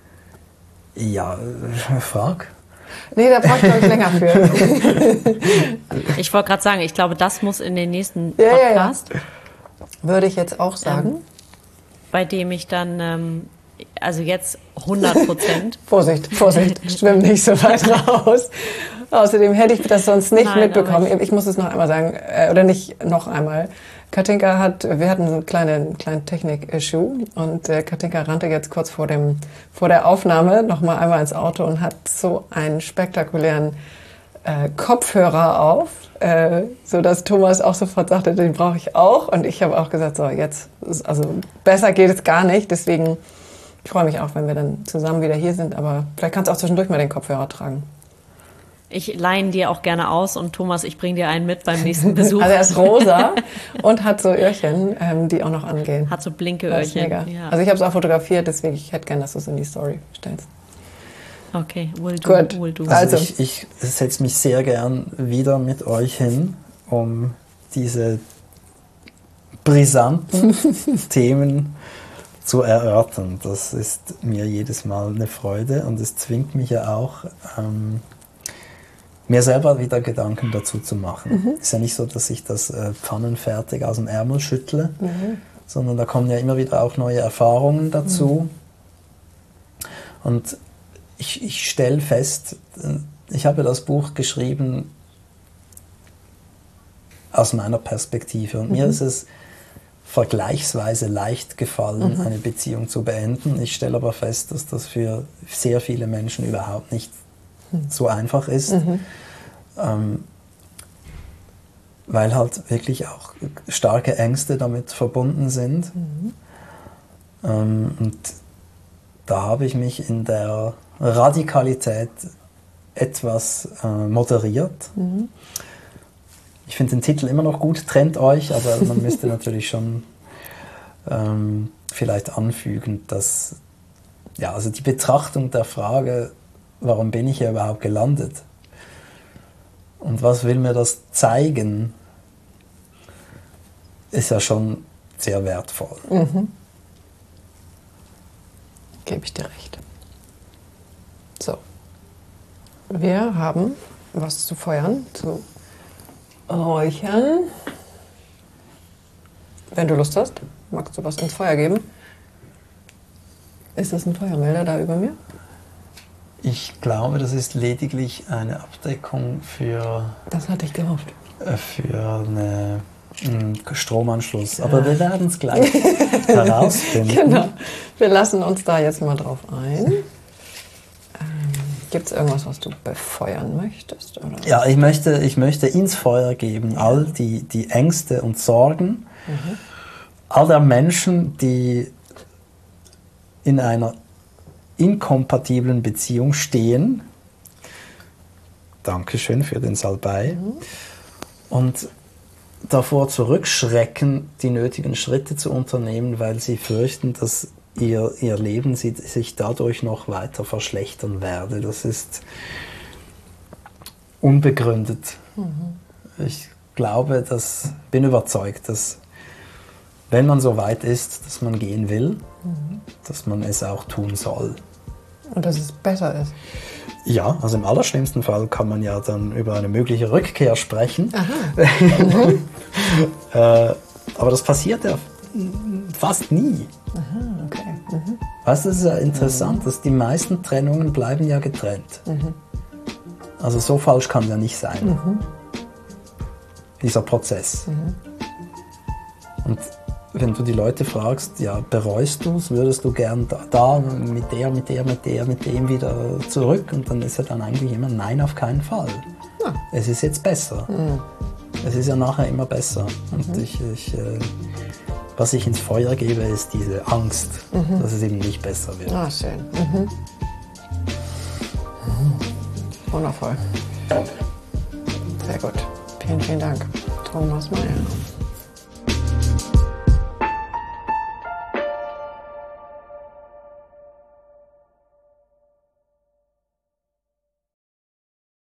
Ja, äh, frag. Nee, da brauche ich, glaube ich, länger für. Ich wollte gerade sagen, ich glaube, das muss in den nächsten ja, Podcast. Ja, ja. Würde ich jetzt auch sagen. Ähm, bei dem ich dann ähm, also jetzt hundert Prozent. Vorsicht, Vorsicht, schwimm nicht so weit raus. Außerdem hätte ich das sonst nicht Nein, mitbekommen. ich, ich muss es noch einmal sagen, äh, oder nicht noch einmal. Katinka hat, wir hatten so einen kleinen, kleinen Technik-Issue und äh, Katinka rannte jetzt kurz vor, dem, vor der Aufnahme noch mal einmal ins Auto und hat so einen spektakulären äh, Kopfhörer auf, äh, sodass Thomas auch sofort sagte, den brauche ich auch. Und ich habe auch gesagt, so jetzt, also besser geht es gar nicht. Deswegen, ich freue mich auch, wenn wir dann zusammen wieder hier sind. Aber vielleicht kannst du auch zwischendurch mal den Kopfhörer tragen. Ich leihe dir auch gerne aus und Thomas, ich bringe dir einen mit beim nächsten Besuch. Also er ist rosa und hat so Öhrchen, ähm, die auch noch angehen. Hat so blinke Das ist Öhrchen. mega. Ja. Also ich habe es auch fotografiert, deswegen ich hätte gerne, dass du es in die Story stellst. Okay, will do, Gut. will do. Also, Also. ich, ich setze mich sehr gern wieder mit euch hin, um diese brisanten Themen zu erörtern. Das ist mir jedes Mal eine Freude und es zwingt mich ja auch, ähm, mir selber wieder Gedanken dazu zu machen. Es mhm. ist ja nicht so, dass ich das äh, pfannenfertig aus dem Ärmel schüttle, mhm. sondern da kommen ja immer wieder auch neue Erfahrungen dazu. Mhm. Und ich, ich stelle fest, ich habe das Buch geschrieben aus meiner Perspektive und mhm. mir ist es vergleichsweise leicht gefallen, mhm. eine Beziehung zu beenden. Ich stelle aber fest, dass das für sehr viele Menschen überhaupt nicht so einfach ist, mhm. ähm, weil halt wirklich auch starke Ängste damit verbunden sind. Mhm. Ähm, und da habe ich mich in der Radikalität etwas äh, moderiert. Mhm. Ich finde den Titel immer noch gut, trennt euch, aber man müsste natürlich schon ähm, vielleicht anfügen, dass ja, also die Betrachtung der Frage, warum bin ich hier überhaupt gelandet? Und was will mir das zeigen? Ist ja schon sehr wertvoll. Mhm. Gebe ich dir recht. So. Wir haben was zu feuern, zu räuchern. Wenn du Lust hast, magst du was ins Feuer geben? Ist das ein Feuermelder da über mir? Ich glaube, das ist lediglich eine Abdeckung für, das hatte ich gehofft. für eine, einen Stromanschluss. Aber ja. wir werden es gleich herausfinden. Genau. Wir lassen uns da jetzt mal drauf ein. Ähm, Gibt es irgendwas, was du befeuern möchtest? Oder? Ja, ich möchte, ich möchte ins Feuer geben ja. all die, die Ängste und Sorgen mhm. aller Menschen, die in einer inkompatiblen Beziehung stehen. Dankeschön für den Salbei. Mhm. Und davor zurückschrecken, die nötigen Schritte zu unternehmen, weil sie fürchten, dass ihr, ihr Leben sich dadurch noch weiter verschlechtern werde. Das ist unbegründet. Mhm. Ich glaube, dass, bin überzeugt, dass wenn man so weit ist, dass man gehen will, mhm. dass man es auch tun soll. Und dass es besser ist. Ja, also im allerschlimmsten Fall kann man ja dann über eine mögliche Rückkehr sprechen. Aha. Mhm. äh, aber das passiert ja fast nie. Aha, okay. Mhm. Weißt du, das ist ja interessant, mhm. dass die meisten Trennungen bleiben ja getrennt. Mhm. Also so falsch kann ja nicht sein, mhm. dieser Prozess. Mhm. Und wenn du die Leute fragst, ja, bereust du es, würdest du gern da, da, mit der, mit der, mit der, mit dem wieder zurück? Und dann ist ja dann eigentlich immer, nein, auf keinen Fall. Ja. Es ist jetzt besser. Mhm. Es ist ja nachher immer besser. Und mhm. ich, ich, äh, was ich ins Feuer gebe, ist diese Angst, mhm. dass es eben nicht besser wird. Ah, schön. Mhm. Mhm. Wundervoll. Sehr gut. Vielen, vielen Dank, Thomas Meier.